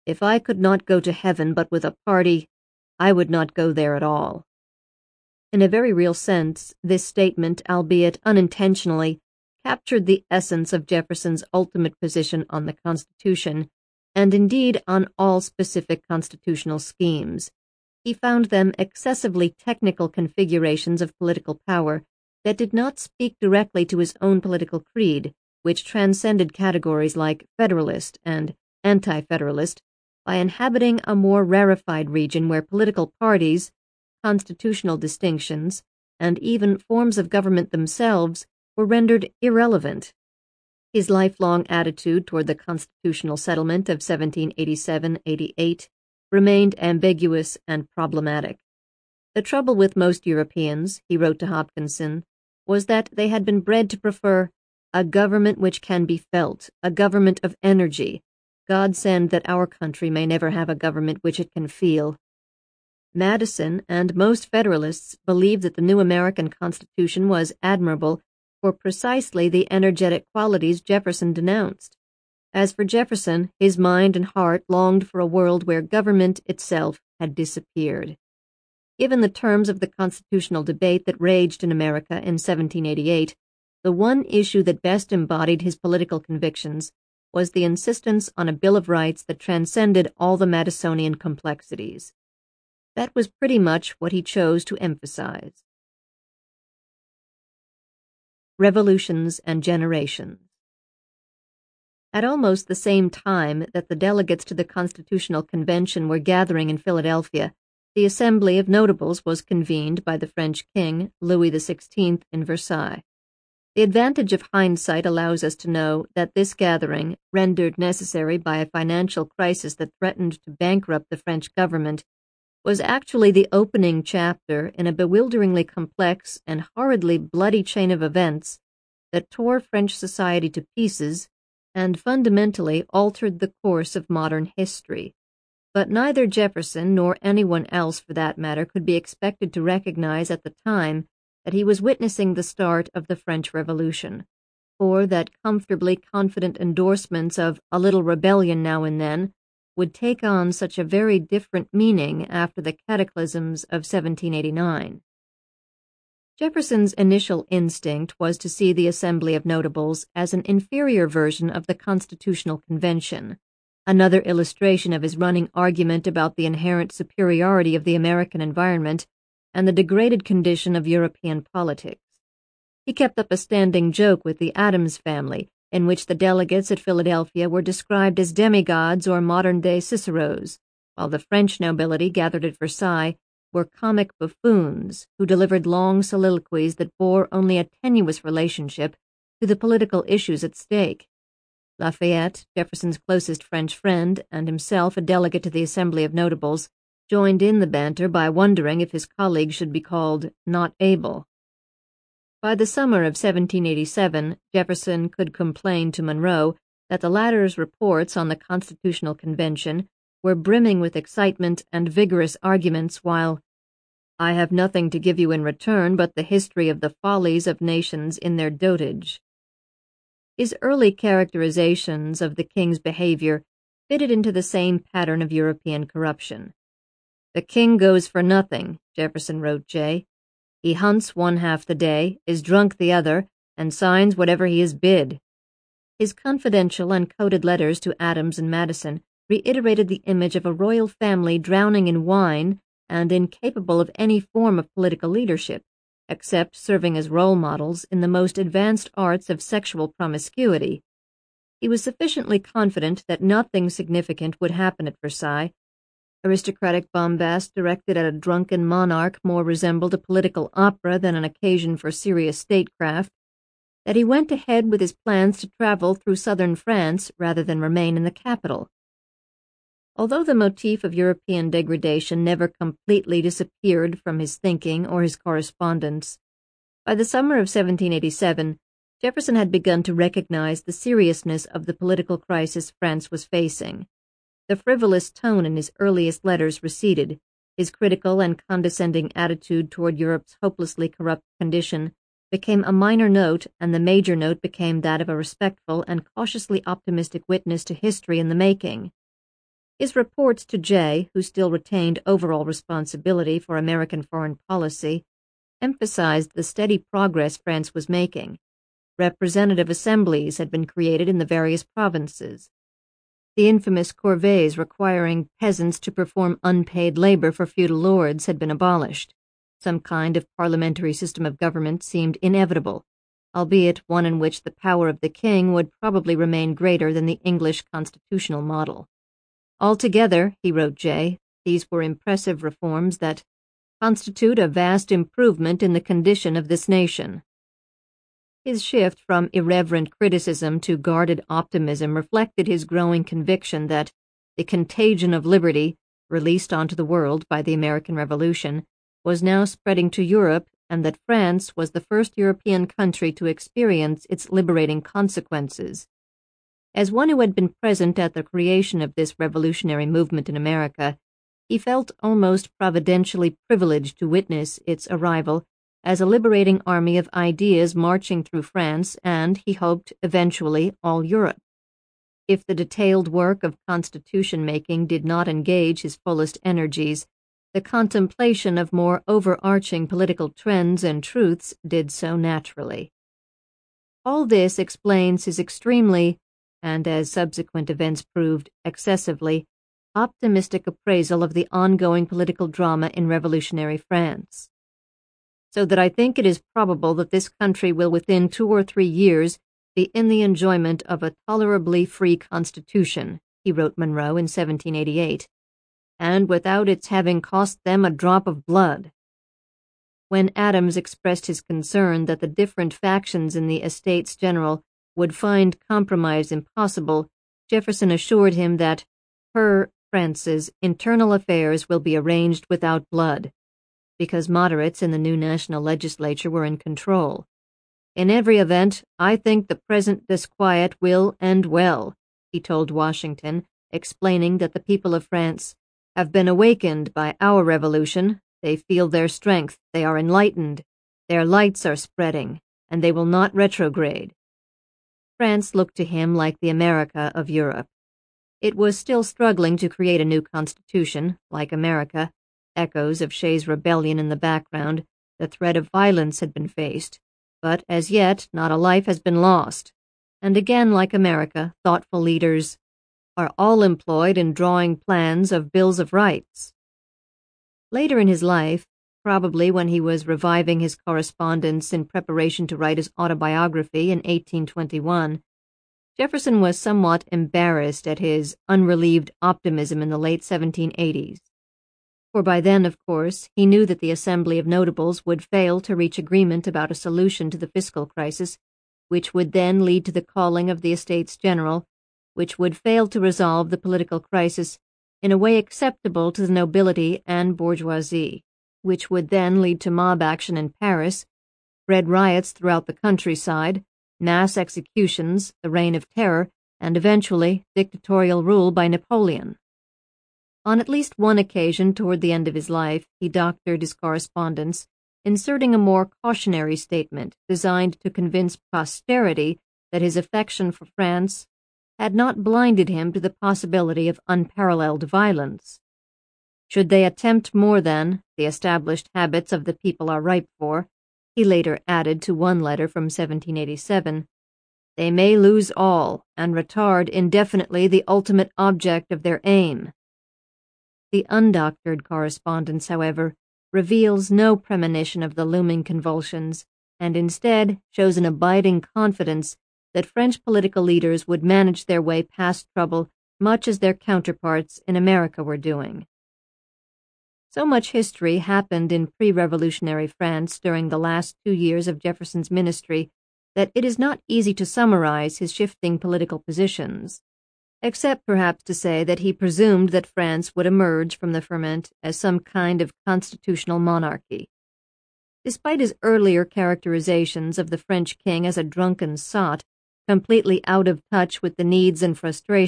"If I could not go to heaven but with a party, I would not go there at all." In a very real sense, this statement, albeit unintentionally, captured the essence of Jefferson's ultimate position on the Constitution, and indeed on all specific constitutional schemes. He found them excessively technical configurations of political power that did not speak directly to his own political creed, which transcended categories like Federalist and Anti-Federalist by inhabiting a more rarefied region where political parties, constitutional distinctions, and even forms of government themselves were rendered irrelevant. His lifelong attitude toward the constitutional settlement of 1787-88 remained ambiguous and problematic. The trouble with most Europeans, he wrote to Hopkinson, was that they had been bred to prefer a government which can be felt, a government of energy. God send that our country may never have a government which it can feel. Madison and most Federalists believed that the new American Constitution was admirable for precisely the energetic qualities Jefferson denounced. As for Jefferson, his mind and heart longed for a world where government itself had disappeared. Given the terms of the constitutional debate that raged in America in 1788, the one issue that best embodied his political convictions was the insistence on a Bill of Rights that transcended all the Madisonian complexities. That was pretty much what he chose to emphasize. Revolutions and Generations. At almost the same time that the delegates to the Constitutional Convention were gathering in Philadelphia, the Assembly of Notables was convened by the French King, Louis XVI, in Versailles. The advantage of hindsight allows us to know that this gathering, rendered necessary by a financial crisis that threatened to bankrupt the French government, was actually the opening chapter in a bewilderingly complex and horridly bloody chain of events that tore French society to pieces and fundamentally altered the course of modern history. But neither Jefferson nor anyone else, for that matter, could be expected to recognize at the time that he was witnessing the start of the French Revolution, or that comfortably confident endorsements of a little rebellion now and then would take on such a very different meaning after the cataclysms of 1789. Jefferson's initial instinct was to see the Assembly of Notables as an inferior version of the Constitutional Convention, another illustration of his running argument about the inherent superiority of the American environment and the degraded condition of European politics. He kept up a standing joke with the Adams family, in which the delegates at Philadelphia were described as demigods or modern-day Ciceros, while the French nobility gathered at Versailles were comic buffoons who delivered long soliloquies that bore only a tenuous relationship to the political issues at stake. Lafayette, Jefferson's closest French friend, and himself a delegate to the Assembly of Notables, joined in the banter by wondering if his colleague should be called not able. By the summer of 1787, Jefferson could complain to Monroe that the latter's reports on the Constitutional Convention were brimming with excitement and vigorous arguments, while "I have nothing to give you in return but the history of the follies of nations in their dotage." His early characterizations of the king's behavior fitted into the same pattern of European corruption. "The king goes for nothing," Jefferson wrote Jay. "He hunts one half the day, is drunk the other, and signs whatever he is bid." His confidential and coded letters to Adams and Madison reiterated the image of a royal family drowning in wine and incapable of any form of political leadership, except serving as role models in the most advanced arts of sexual promiscuity. He was sufficiently confident that nothing significant would happen at Versailles. Aristocratic bombast directed at a drunken monarch more resembled a political opera than an occasion for serious statecraft, that he went ahead with his plans to travel through southern France rather than remain in the capital. Although the motif of European degradation never completely disappeared from his thinking or his correspondence, by the summer of 1787, Jefferson had begun to recognize the seriousness of the political crisis France was facing. The frivolous tone in his earliest letters receded. His critical and condescending attitude toward Europe's hopelessly corrupt condition became a minor note, and the major note became that of a respectful and cautiously optimistic witness to history in the making. His reports to Jay, who still retained overall responsibility for American foreign policy, emphasized the steady progress France was making. Representative assemblies had been created in the various provinces. The infamous corvées requiring peasants to perform unpaid labor for feudal lords had been abolished. Some kind of parliamentary system of government seemed inevitable, albeit one in which the power of the king would probably remain greater than the English constitutional model. Altogether, he wrote Jay, these were impressive reforms that constitute a vast improvement in the condition of this nation. His shift from irreverent criticism to guarded optimism reflected his growing conviction that the contagion of liberty, released onto the world by the American Revolution, was now spreading to Europe, and that France was the first European country to experience its liberating consequences. As one who had been present at the creation of this revolutionary movement in America, he felt almost providentially privileged to witness its arrival as a liberating army of ideas marching through France and, he hoped, eventually all Europe. If the detailed work of constitution-making did not engage his fullest energies, the contemplation of more overarching political trends and truths did so naturally. All this explains his extremely, and as subsequent events proved, excessively, optimistic appraisal of the ongoing political drama in revolutionary France. So that I think it is probable that this country will within 2 or 3 years be in the enjoyment of a tolerably free constitution, he wrote Monroe in 1788, and without its having cost them a drop of blood. When Adams expressed his concern that the different factions in the Estates General would find compromise impossible, Jefferson assured him that France's internal affairs will be arranged without blood, because moderates in the new national legislature were in control. In every event, I think the present disquiet will end well, he told Washington, explaining that the people of France have been awakened by our revolution. They feel their strength, they are enlightened, their lights are spreading, and they will not retrograde. France looked to him like the America of Europe. It was still struggling to create a new constitution, like America. Echoes of Shays' rebellion in the background, the threat of violence had been faced, but as yet not a life has been lost. And again, like America, thoughtful leaders are all employed in drawing plans of bills of rights. Later in his life, probably when he was reviving his correspondence in preparation to write his autobiography in 1821, Jefferson was somewhat embarrassed at his unrelieved optimism in the late 1780s. For by then, of course, he knew that the Assembly of Notables would fail to reach agreement about a solution to the fiscal crisis, which would then lead to the calling of the Estates General, which would fail to resolve the political crisis in a way acceptable to the nobility and bourgeoisie, which would then lead to mob action in Paris, bred riots throughout the countryside, mass executions, the Reign of Terror, and eventually dictatorial rule by Napoleon. On at least one occasion toward the end of his life, he doctored his correspondence, inserting a more cautionary statement designed to convince posterity that his affection for France had not blinded him to the possibility of unparalleled violence. Should they attempt more than the established habits of the people are ripe for, he later added to one letter from 1787, they may lose all and retard indefinitely the ultimate object of their aim. The undoctored correspondence, however, reveals no premonition of the looming convulsions, and instead shows an abiding confidence that French political leaders would manage their way past trouble much as their counterparts in America were doing. So much history happened in pre-revolutionary France during the last 2 years of Jefferson's ministry that it is not easy to summarize his shifting political positions, except perhaps to say that he presumed that France would emerge from the ferment as some kind of constitutional monarchy. Despite his earlier characterizations of the French king as a drunken sot, completely out of touch with the needs and frustrations